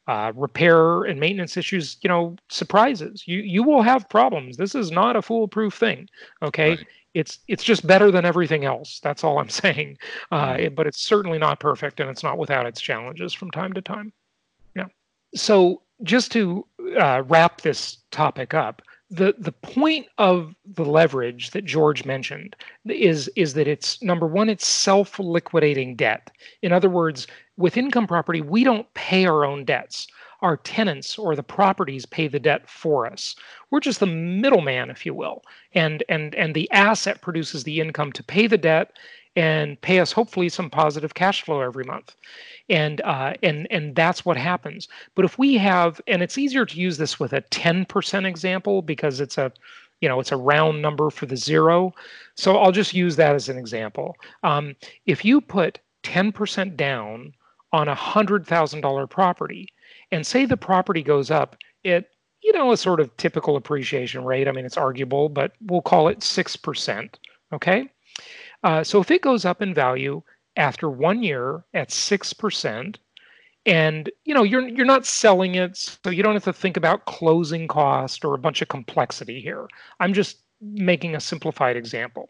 Uh, repair and maintenance issues, you know, surprises. You you will have problems. This is not a foolproof thing. Okay. Right. It's it's just better than everything else. That's all I'm saying. Uh, Mm. it- but it's certainly not perfect, and it's not without its challenges from time to time. Yeah. So just to uh, wrap this topic up, the the point of the leverage that George mentioned is is that it's number one, it's self-liquidating debt. In other words, with income property, we don't pay our own debts. Our tenants or the properties pay the debt for us. We're just the middleman, if you will, and and and the asset produces the income to pay the debt and pay us hopefully some positive cash flow every month, and uh, and and that's what happens. But if we have, and it's easier to use this with a ten percent example because it's a, you know, it's a round number for the zero. So I'll just use that as an example. Um, if you put ten percent down on a hundred thousand dollar property, and say the property goes up at, you know, a sort of typical appreciation rate. I mean, it's arguable, but we'll call it six percent. Okay. Uh, so if it goes up in value after one year at six percent, and you know you're you're not selling it, so you don't have to think about closing cost or a bunch of complexity here. I'm just making a simplified example.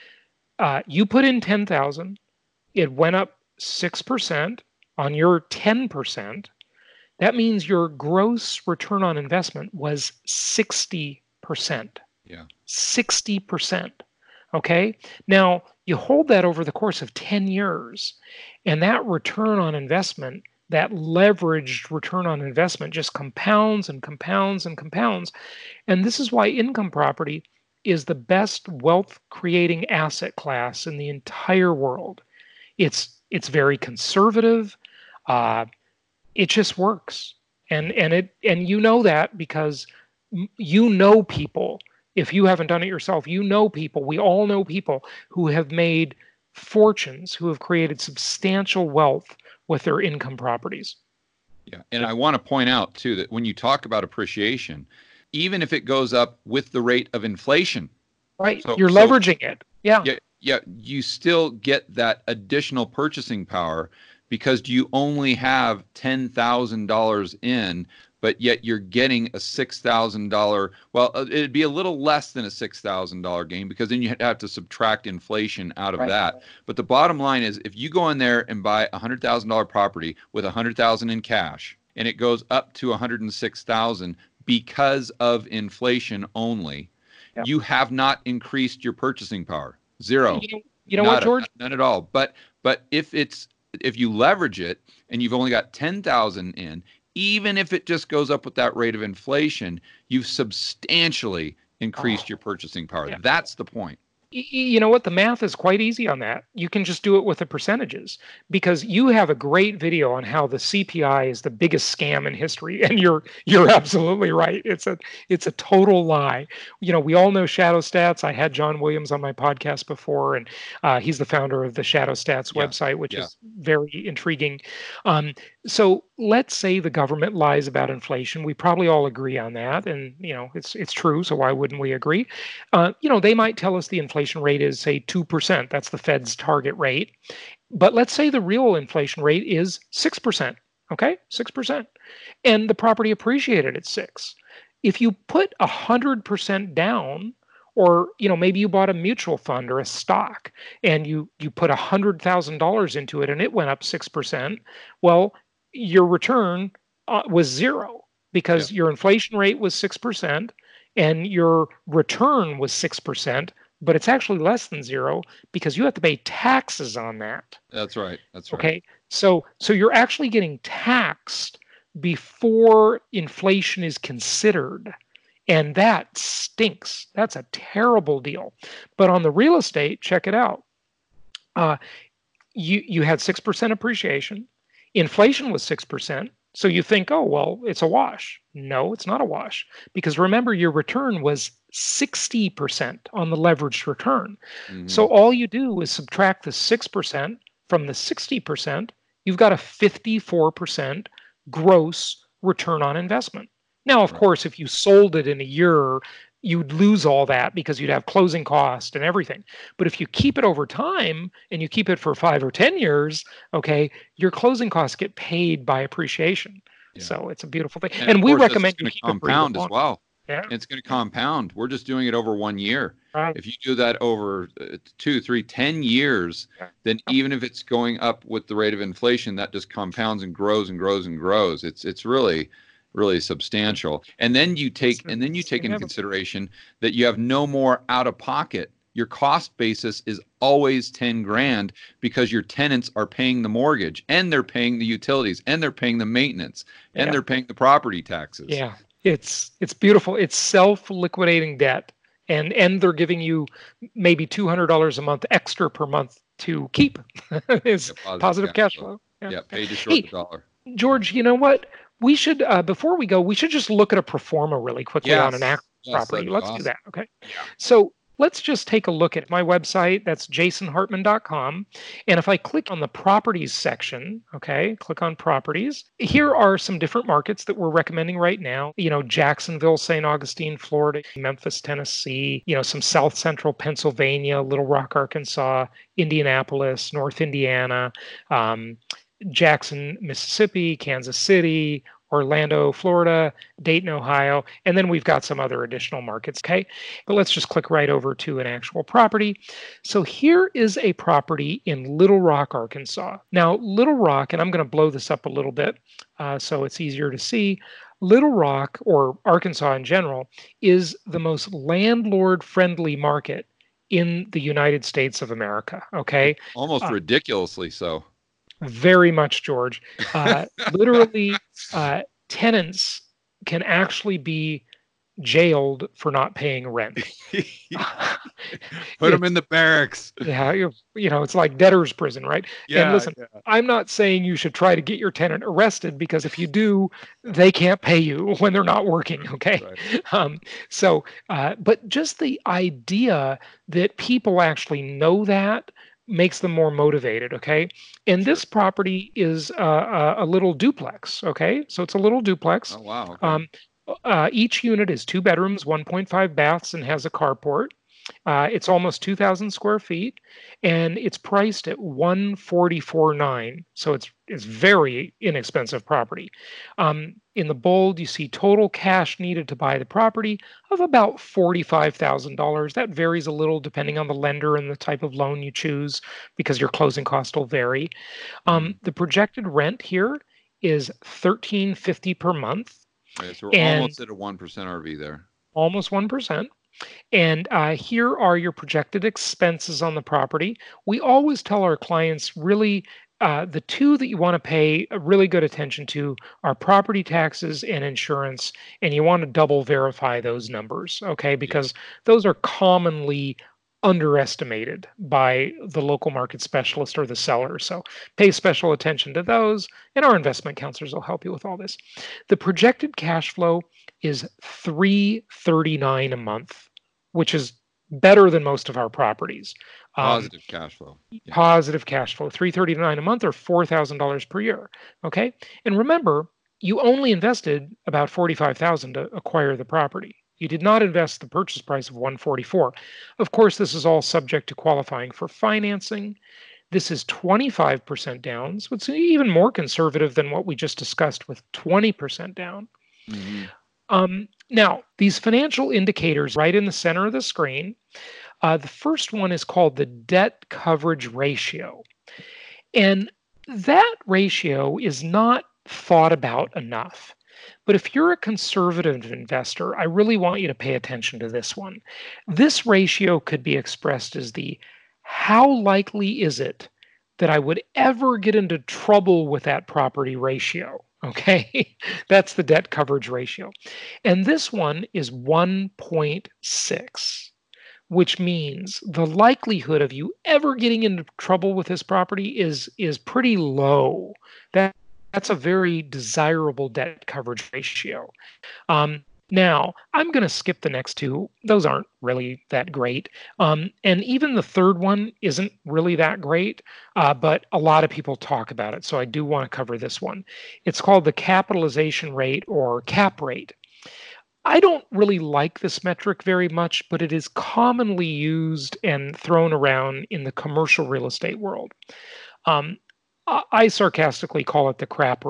Uh, you put in ten thousand, it went up six percent on your ten percent. That means your gross return on investment was sixty percent. Yeah. sixty percent. Okay. Now you hold that over the course of ten years, and that return on investment, that leveraged return on investment, just compounds and compounds and compounds. And this is why income property is the best wealth creating asset class in the entire world. It's it's very conservative. Uh, it just works, and and it and you know that because you know people. If you haven't done it yourself, you know people, we all know people who have made fortunes, who have created substantial wealth with their income properties. Yeah. And I want to point out, too, that when you talk about appreciation, even if it goes up with the rate of inflation, right? So, You're so leveraging it. Yeah. Yeah, yeah, you still get that additional purchasing power because you only have ten thousand dollars in, but yet you're getting a six thousand dollars. Well, uh, it'd be a little less than a six thousand dollars gain because then you have to subtract inflation out of Right. that. But the bottom line is if you go in there and buy a one hundred thousand dollars property with one hundred thousand dollars in cash and it goes up to one hundred six thousand dollars because of inflation only, Yep. you have not increased your purchasing power. Zero. You know, you know what, Nada, George? None at all. But but if it's if you leverage it and you've only got ten thousand in, even if it just goes up with that rate of inflation, you've substantially increased Oh, your purchasing power. yeah. That's the point. Y- y- You know what? The math is quite easy on that. You can just do it with the percentages because you have a great video on how the C P I is the biggest scam in history, and you're you're absolutely right. It's a it's a total lie. You know, we all know Shadow Stats. I had John Williams on my podcast before, and uh, he's the founder of the Shadow Stats Yeah, website, which yeah. is very intriguing. Um, so let's say the government lies about inflation. We probably all agree on that, and you know, it's it's true. So why wouldn't we agree? Uh, you know, they might tell us the inflation rate is, say, two percent. That's the Fed's target rate. But let's say the real inflation rate is six percent. Okay, six percent. And the property appreciated at six. If you put one hundred percent down, or you know maybe you bought a mutual fund or a stock and you you put one hundred thousand dollars into it and it went up six percent, well, your return uh, was zero because Yeah. your inflation rate was six percent and your return was six percent, but it's actually less than zero because you have to pay taxes on that. That's right. That's right. Okay. So so you're actually getting taxed before inflation is considered. And that stinks. That's a terrible deal. But on the real estate, check it out. Uh, you you had six percent appreciation. Inflation was six percent. So you think, oh, well, it's a wash. No, it's not a wash. Because remember, your return was sixty percent on the leveraged return. Mhm. So all you do is subtract the six percent from the sixty percent. You've got a fifty-four percent gross return on investment. Now, of Right. course, if you sold it in a year, you'd lose all that because you'd have closing cost and everything. But if you keep it over time and you keep it for five or ten years, okay, your closing costs get paid by appreciation. Yeah. So it's a beautiful thing. And And of we course, that's recommend you going to keep it for even compound as longer. well. Yeah. It's going to compound. We're just doing it over one year. Right. If you do that over uh, two, three, ten years, Yeah. then even if it's going up with the rate of inflation, that just compounds and grows and grows and grows. It's it's really, really substantial. And then you take and then you take into consideration that you have no more out of pocket. Your cost basis is always ten grand because your tenants are paying the mortgage and they're paying the utilities and they're paying the maintenance and Yeah. they're paying the property taxes. Yeah. It's it's beautiful. It's self-liquidating debt. And and they're giving you maybe two hundred dollars a month extra per month to keep. Is Yeah, positive, positive cash cash flow. flow. Yeah, Yeah. pay to short Hey, the dollar. George, you know what? We should, uh, before we go, we should just look at a pro forma really quickly on an Yes, actual yes, property. that'd be Let's do awesome. that. Okay. Yeah. So let's just take a look at my website. That's jason hartman dot com. And if I click on the properties section, okay, click on properties, here are some different markets that we're recommending right now. You know, Jacksonville, Saint Augustine, Florida, Memphis, Tennessee, you know, some South Central Pennsylvania, Little Rock, Arkansas, Indianapolis, North Indiana, um, Jackson, Mississippi, Kansas City, Orlando, Florida, Dayton, Ohio, and then we've got some other additional markets. Okay. But let's just click right over to an actual property. So here is a property in Little Rock, Arkansas. Now, Little Rock, and I'm going to blow this up a little bit uh, so it's easier to see. Little Rock, or Arkansas in general, is the most landlord friendly market in the United States of America. Okay. Almost Uh, ridiculously so. very much, George. Uh, literally, uh, tenants can actually be jailed for not paying rent. Put them It's, in the barracks. yeah, you, you know, it's like debtor's prison, right? And Yeah, listen, yeah. I'm not saying you should try to get your tenant arrested because if you do, they can't pay you when they're not working. Okay. Right. Um, so, uh, but just the idea that people actually know that makes them more motivated. Okay. And Sure. this property is uh, a, a little duplex. Okay. So it's a little duplex. Oh, wow. Okay. Um, uh, each unit is two bedrooms, one point five baths, and has a carport. Uh, it's almost two thousand square feet, and it's priced at one forty-four nine. So it's it's very inexpensive property. Um, in the bold, you see total cash needed to buy the property of about forty-five thousand dollars. That varies a little depending on the lender and the type of loan you choose, because your closing cost will vary. Um, Mm. the projected rent here is thirteen fifty per month, Okay, so we're and almost at a one percent R V there. almost one percent. And uh, here are your projected expenses on the property. We always tell our clients really uh, the two that you want to pay a really good attention to are property taxes and insurance. And you want to double verify those numbers, okay? Yeah. Because those are commonly underestimated by the local market specialist or the seller. So pay special attention to those, and our investment counselors will help you with all this. The projected cash flow is three thirty-nine a month, which is better than most of our properties. Um, Positive cash flow. Yeah. positive cash flow, three thirty-nine a month or four thousand dollars per year. Okay. And remember, you only invested about forty-five thousand to acquire the property. You did not invest the purchase price of one forty-four. Of course, this is all subject to qualifying for financing. This is twenty-five percent down, so it's even more conservative than what we just discussed with twenty percent down. Mm-hmm. Um, now, these financial indicators right in the center of the screen, uh, the first one is called the debt coverage ratio. And that ratio is not thought about enough. But if you're a conservative investor, I really want you to pay attention to this one. This ratio could be expressed as the how likely is it that I would ever get into trouble with that property ratio? Okay, that's the debt coverage ratio. And this one is one point six, which means the likelihood of you ever getting into trouble with this property is is pretty low. That that's a very desirable debt coverage ratio. Um, now, I'm going to skip the next two. Those aren't really that great. Um, and even the third one isn't really that great, uh, but a lot of people talk about it. So I do want to cover this one. It's called the capitalization rate, or cap rate. I don't really like this metric very much, but it is commonly used and thrown around in the commercial real estate world. Um, I I sarcastically call it the crap rate.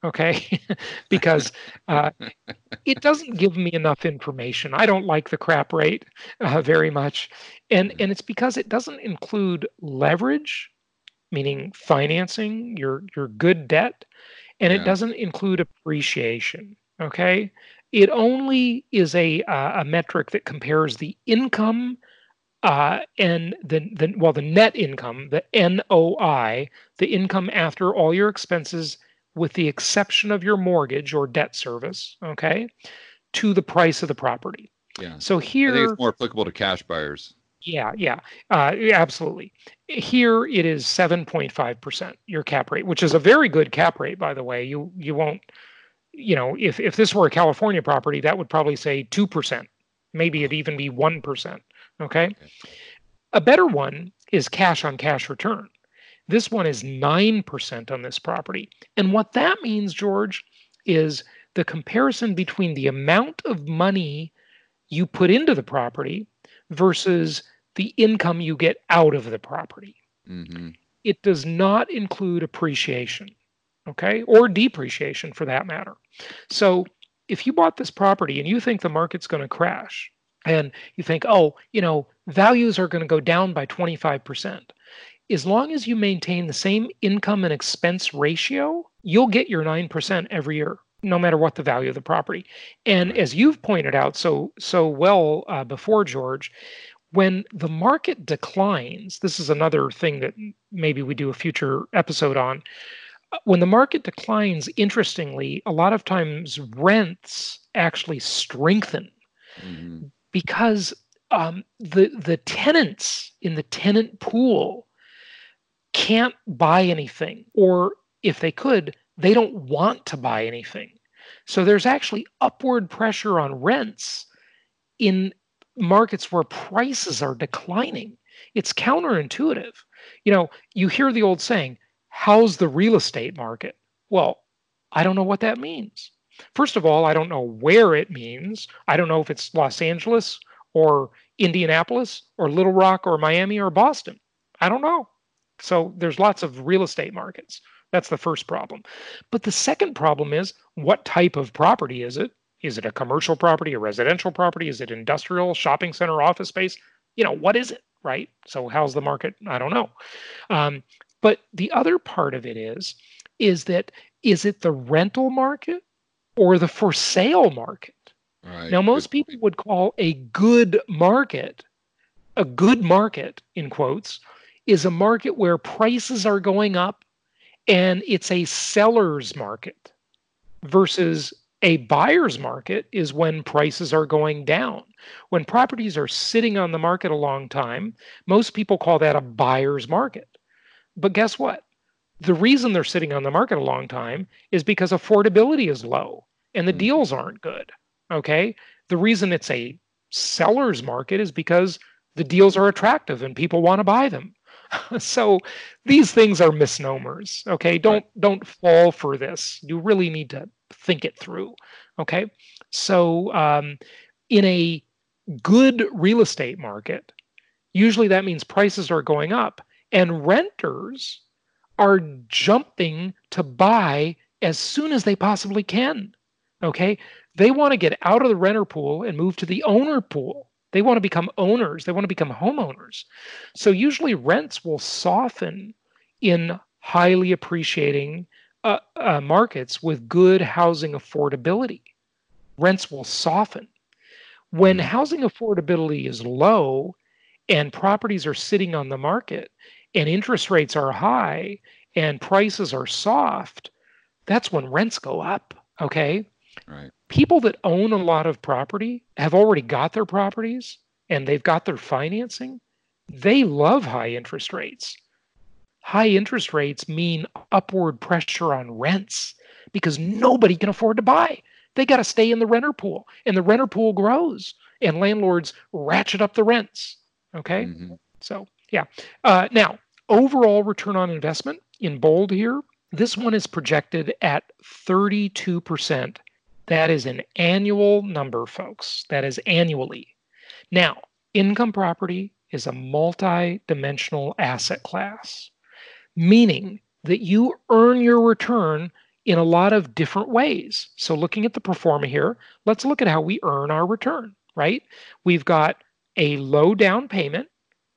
okay? Because uh, it doesn't give me enough information. I don't like the crap rate uh, very much. And, Mm. and it's because it doesn't include leverage, meaning financing, your, your good debt, and it Yeah. doesn't include appreciation, okay? It only is a, uh, a metric that compares the income uh, and the, the well the net income, the N O I, the income after all your expenses, with the exception of your mortgage or debt service, okay, to the price of the property. Yeah. So I think it's here, more applicable to cash buyers. yeah, yeah, uh, yeah, absolutely. Here it is seven point five percent your cap rate, which is a very good cap rate, by the way. You you won't, you know, if if this were a California property, that would probably say two percent. Maybe it'd even be one percent. Okay. Okay. A better one is cash on cash return. This one is nine percent on this property. And what that means, George, is the comparison between the amount of money you put into the property versus the income you get out of the property. Mm-hmm. It does not include appreciation, okay, or depreciation for that matter. So if you bought this property and you think the market's going to crash, and you think, oh, you know, values are going to go down by twenty-five percent, as long as you maintain the same income and expense ratio, you'll get your nine percent every year, no matter what the value of the property. And Right. as you've pointed out so so well uh, before, George, when the market declines, this is another thing that maybe we do a future episode on. uh, When the market declines, interestingly, a lot of times rents actually strengthen Mm-hmm. because um, the the tenants in the tenant pool can't buy anything, or if they could, they don't want to buy anything. So there's actually upward pressure on rents in markets where prices are declining. It's counterintuitive. You know, you hear the old saying, how's the real estate market? Well, I don't know what that means. First of all, I don't know where it means. I don't know if it's Los Angeles or Indianapolis or Little Rock or Miami or Boston. I don't know. So there's lots of real estate markets. That's the first problem. But the second problem is, what type of property is it? Is it a commercial property, a residential property? Is it industrial, shopping center, office space? You know, what is it, right? So how's the market? I don't know. Um, but the other part of it is, is that is it the rental market or the for sale market? Right. Now, Good most people point. would call a good market, a good market, in quotes, is a market where prices are going up and it's a seller's market, versus a buyer's market is when prices are going down. When properties are sitting on the market a long time, most people call that a buyer's market. But guess what? The reason they're sitting on the market a long time is because affordability is low and the Mm-hmm. deals aren't good. Okay. The reason it's a seller's market is because the deals are attractive and people want to buy them. So these things are misnomers. Okay. Right. Don't don't fall for this. You really need to think it through. Okay. So um, in a good real estate market, usually that means prices are going up and renters are jumping to buy as soon as they possibly can. Okay. They want to get out of the renter pool and move to the owner pool. They want to become owners. They want to become homeowners. So usually rents will soften in highly appreciating uh, uh, markets with good housing affordability. Rents will soften. When Mm-hmm. housing affordability is low and properties are sitting on the market and interest rates are high and prices are soft, that's when rents go up. Okay. Right. People that own a lot of property have already got their properties and they've got their financing. They love high interest rates. High interest rates mean upward pressure on rents because nobody can afford to buy. They got to stay in the renter pool, and the renter pool grows, and landlords ratchet up the rents. Okay. Mm-hmm. So, yeah. Uh, now, overall return on investment in bold here, this one is projected at thirty-two percent. That is an annual number, folks. That is annually. Now, income property is a multi dimensional asset class, meaning that you earn your return in a lot of different ways. So looking at the pro forma here, let's look at how we earn our return, right? We've got a low down payment.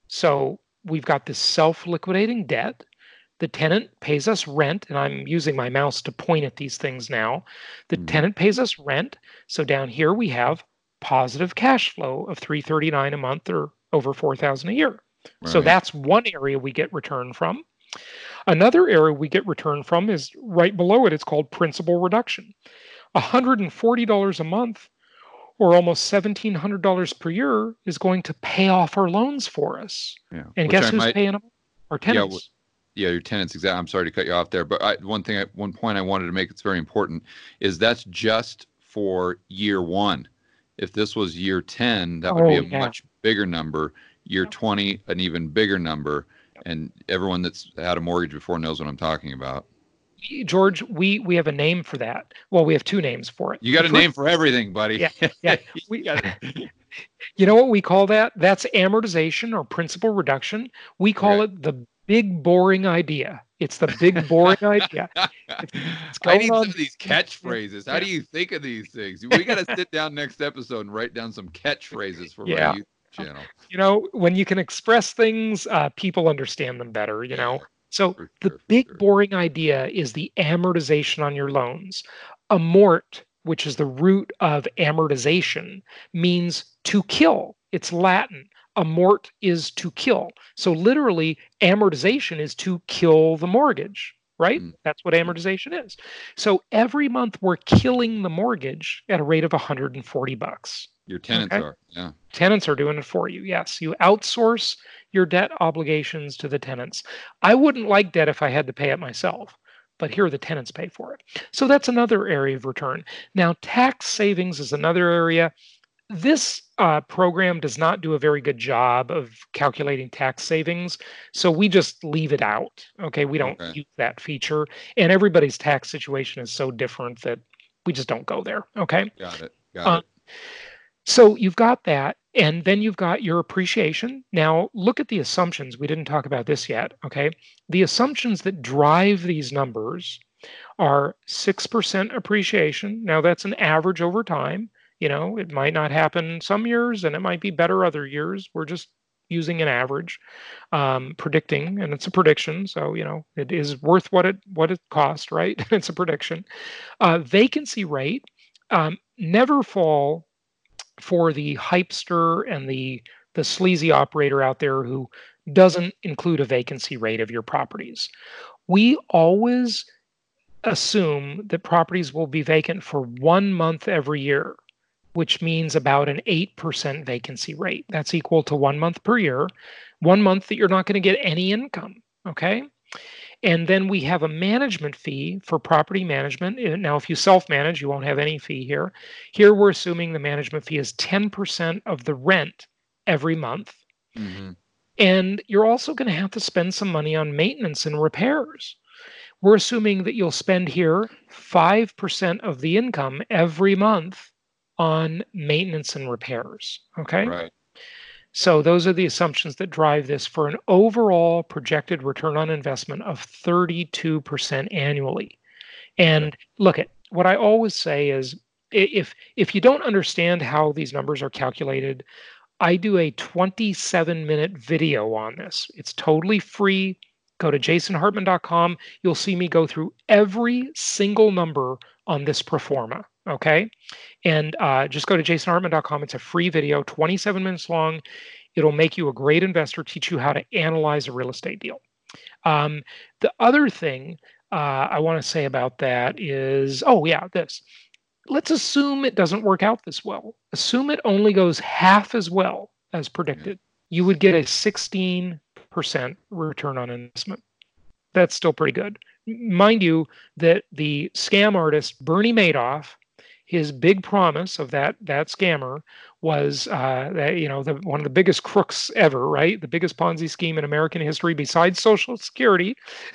So we've got this self-liquidating debt. The tenant pays us rent, and I'm using my mouse to point at these things now. The Mhm. tenant pays us rent. So down here we have positive cash flow of three hundred thirty-nine dollars a month, or over four thousand dollars a year. So Right. that's one area we get return from. Another area we get return from is right below it. It's called principal reduction. one hundred forty dollars a month, or almost seventeen hundred dollars per year, is going to pay off our loans for us. Yeah. And Which guess I who's might, paying them? Our yeah, tenants. w- yeah, your tenants. Exactly. I'm sorry to cut you off there, but I, one thing, I, one point I wanted to make that's very important is that's just for year one. If this was year ten, that would Oh, be a yeah. much bigger number. Year Yep. twenty, an even bigger number. Yep. And everyone that's had a mortgage before knows what I'm talking about. George, we we have a name for that. Well, we have two names for it. You got The a first- name for everything, buddy. Yeah, yeah. We, You gotta- you know what we call that? That's amortization or principal reduction. We call Right. it the big boring idea. It's the big boring idea. It's I going need on- some of these catchphrases. How Yeah. do you think of these things? We got to sit down next episode and write down some catchphrases for Yeah. my YouTube channel. You know, when you can express things, uh, people understand them better, you know. So For the sure, for big sure. boring idea is the amortization on your loans. Amort, which is the root of amortization, means to kill. It's Latin. Amort is to kill. So literally, amortization is to kill the mortgage, right? Mm. That's what amortization is. So every month we're killing the mortgage at a rate of one hundred forty bucks. Your tenants Okay. are. Yeah. Tenants are doing it for you. Yes, you outsource your debt obligations to the tenants. I wouldn't like debt if I had to pay it myself, but here the tenants pay for it. So that's another area of return. Now, tax savings is another area. This uh, program does not do a very good job of calculating tax savings, so we just leave it out. Okay, we don't Okay. use that feature, and everybody's tax situation is so different that we just don't go there. Okay. Got it. Got Uh, it. So you've got that, and then you've got your appreciation. Now, look at the assumptions. We didn't talk about this yet, okay? The assumptions that drive these numbers are six percent appreciation. Now, that's an average over time. You know, it might not happen some years, and it might be better other years. We're just using an average, um, predicting, and it's a prediction. So, you know, it is worth what it what it cost, right? It's a prediction. Uh, vacancy rate, um, never fall for the hypester and the the sleazy operator out there who doesn't include a vacancy rate of your properties. We always assume that properties will be vacant for one month every year, which means about an eight percent vacancy rate. That's equal to one month per year, one month that you're not going to get any income, okay? And then we have a management fee for property management. Uh, Now, if you self-manage, you won't have any fee here. Here, we're assuming the management fee is ten percent of the rent every month. hmm And you're also going to have to spend some money on maintenance and repairs. We're assuming that you'll spend here five percent of the income every month on maintenance and repairs. Okay. Right. So those are the assumptions that drive this for an overall projected return on investment of thirty-two percent annually. And look at what I always say is i- if if you don't understand how these numbers are calculated, I do a twenty-seven minute video on this. It's totally free. Go to jason hartman dot com. You'll see me go through every single number on this pro forma. Okay. And uh, just go to jason hartman dot com. It's a free video, twenty-seven minutes long. It'll make you a great investor, teach you how to analyze a real estate deal. Um, the other thing uh, I want to say about that is oh, yeah, this. Let's assume it doesn't work out this well. Assume it only goes half as well as predicted. You would get a sixteen percent return on investment. That's still pretty good. Mind you, that the scam artist Bernie Madoff, his big promise of that that scammer was uh, that you know the, one of the biggest crooks ever, right? The biggest Ponzi scheme in American history, besides Social Security,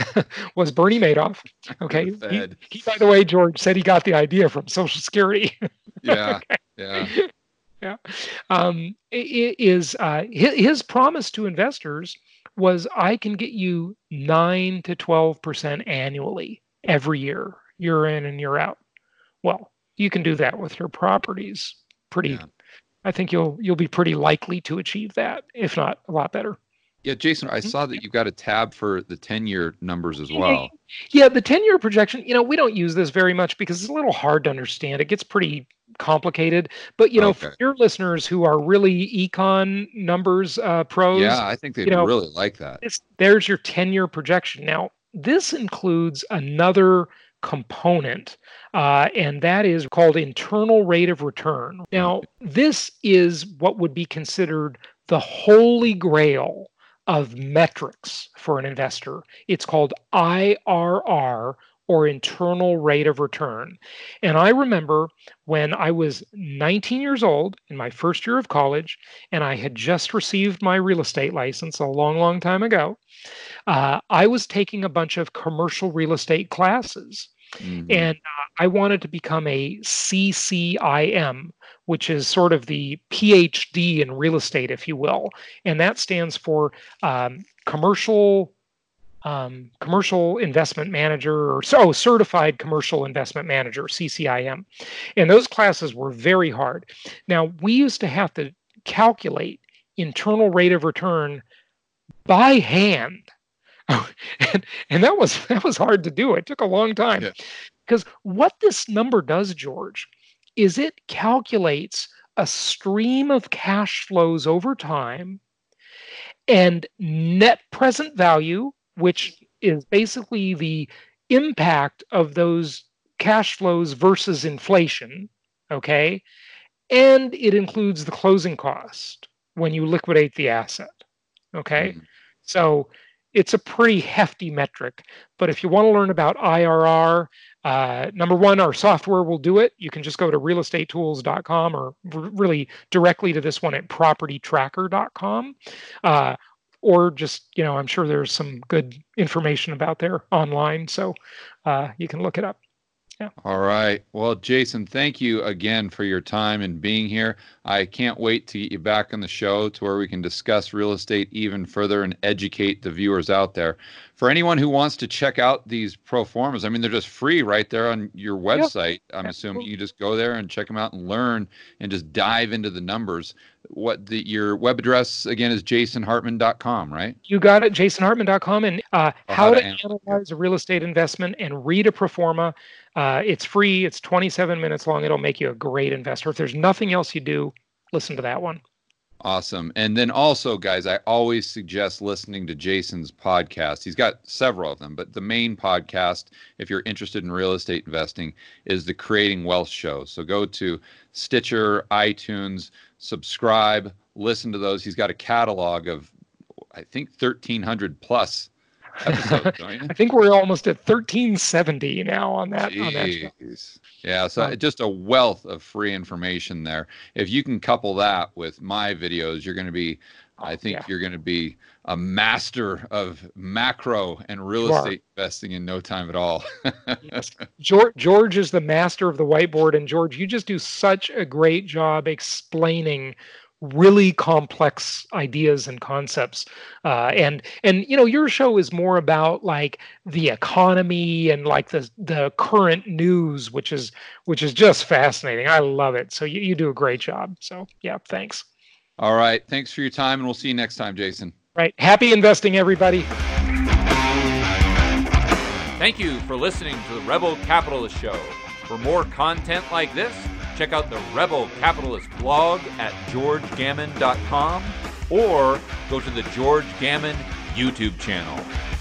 was Bernie Madoff. Okay, The he, Fed. he, by the way, George said he got the idea from Social Security. Yeah. Yeah. Yeah, um, i- is uh, hi- his promise to investors was I can get you nine to twelve percent annually every year. year in and year out. Well, you can do that with your properties. Pretty, yeah. I think you'll you'll be pretty likely to achieve that, if not a lot better. Yeah, Jason, I saw that you've got a tab for the ten-year numbers as well. Yeah, the ten-year projection, you know, we don't use this very much because it's a little hard to understand. It gets pretty complicated. But, you know, okay. for your listeners who are really econ numbers uh, pros. Yeah, I think they'd you know, really like that. There's your ten-year projection. Now, this includes another component, uh, and that is called internal rate of return. Now, this is what would be considered the holy grail of metrics for an investor. It's called I R R, or internal rate of return. And I remember when I was nineteen years old in my first year of college, and I had just received my real estate license a long, long time ago, uh, I was taking a bunch of commercial real estate classes. Mm-hmm. And uh, I wanted to become a C C I M, which is sort of the P H D in real estate, if you will. And that stands for um, commercial um, commercial investment manager, or so certified commercial investment manager, C C I M. And those classes were very hard. Now, we used to have to calculate internal rate of return by hand. and, and that was that was hard to do. It took a long time. Because yeah. what this number does, George, is it calculates a stream of cash flows over time and net present value, which is basically the impact of those cash flows versus inflation, okay? And it includes the closing cost when you liquidate the asset, okay? Mm-hmm. So it's a pretty hefty metric. But if you want to learn about I R R, uh, number one, our software will do it. You can just go to real estate tools dot com or r- really directly to this one at property tracker dot com. Uh, or just, you know, I'm sure there's some good information about there online. So uh, you can look it up. Yeah. All right. Well, Jason, thank you again for your time and being here. I can't wait to get you back on the show to where we can discuss real estate even further and educate the viewers out there. For anyone who wants to check out these pro formas, I mean, they're just free right there on your website. Yeah. I'm assuming you just go there and check them out and learn and just dive into the numbers. What the your web address again is jason hartman dot com, right? You got it, jason hartman dot com. And uh, how, how to, to analyze a real estate investment and read a pro forma. Uh, it's free. It's twenty-seven minutes long. It'll make you a great investor. If there's nothing else you do, listen to that one. Awesome. And then also, guys, I always suggest listening to Jason's podcast. He's got several of them, but the main podcast, if you're interested in real estate investing, is the Creating Wealth Show. So go to Stitcher, iTunes, subscribe, listen to those. He's got a catalog of, I think, thirteen hundred plus episodes, don't you? I think we're almost at thirteen seventy now on that. On that show. Yeah, so um, just a wealth of free information there. If you can couple that with my videos, you're going to be, I think yeah. you're going to be a master of macro and real you estate are. investing in no time at all. Yes. George, George is the master of the whiteboard. And George, you just do such a great job explaining really complex ideas and concepts. Uh, and, and, you know, your show is more about like the economy and like the, the current news, which is, which is just fascinating. I love it. So you, you do a great job. So yeah, thanks. All right. Thanks for your time. And we'll see you next time, Jason. Right. Happy investing, everybody. Thank you for listening to the Rebel Capitalist Show. For more content like this, check out the Rebel Capitalist blog at george gammon dot com or go to the George Gammon YouTube channel.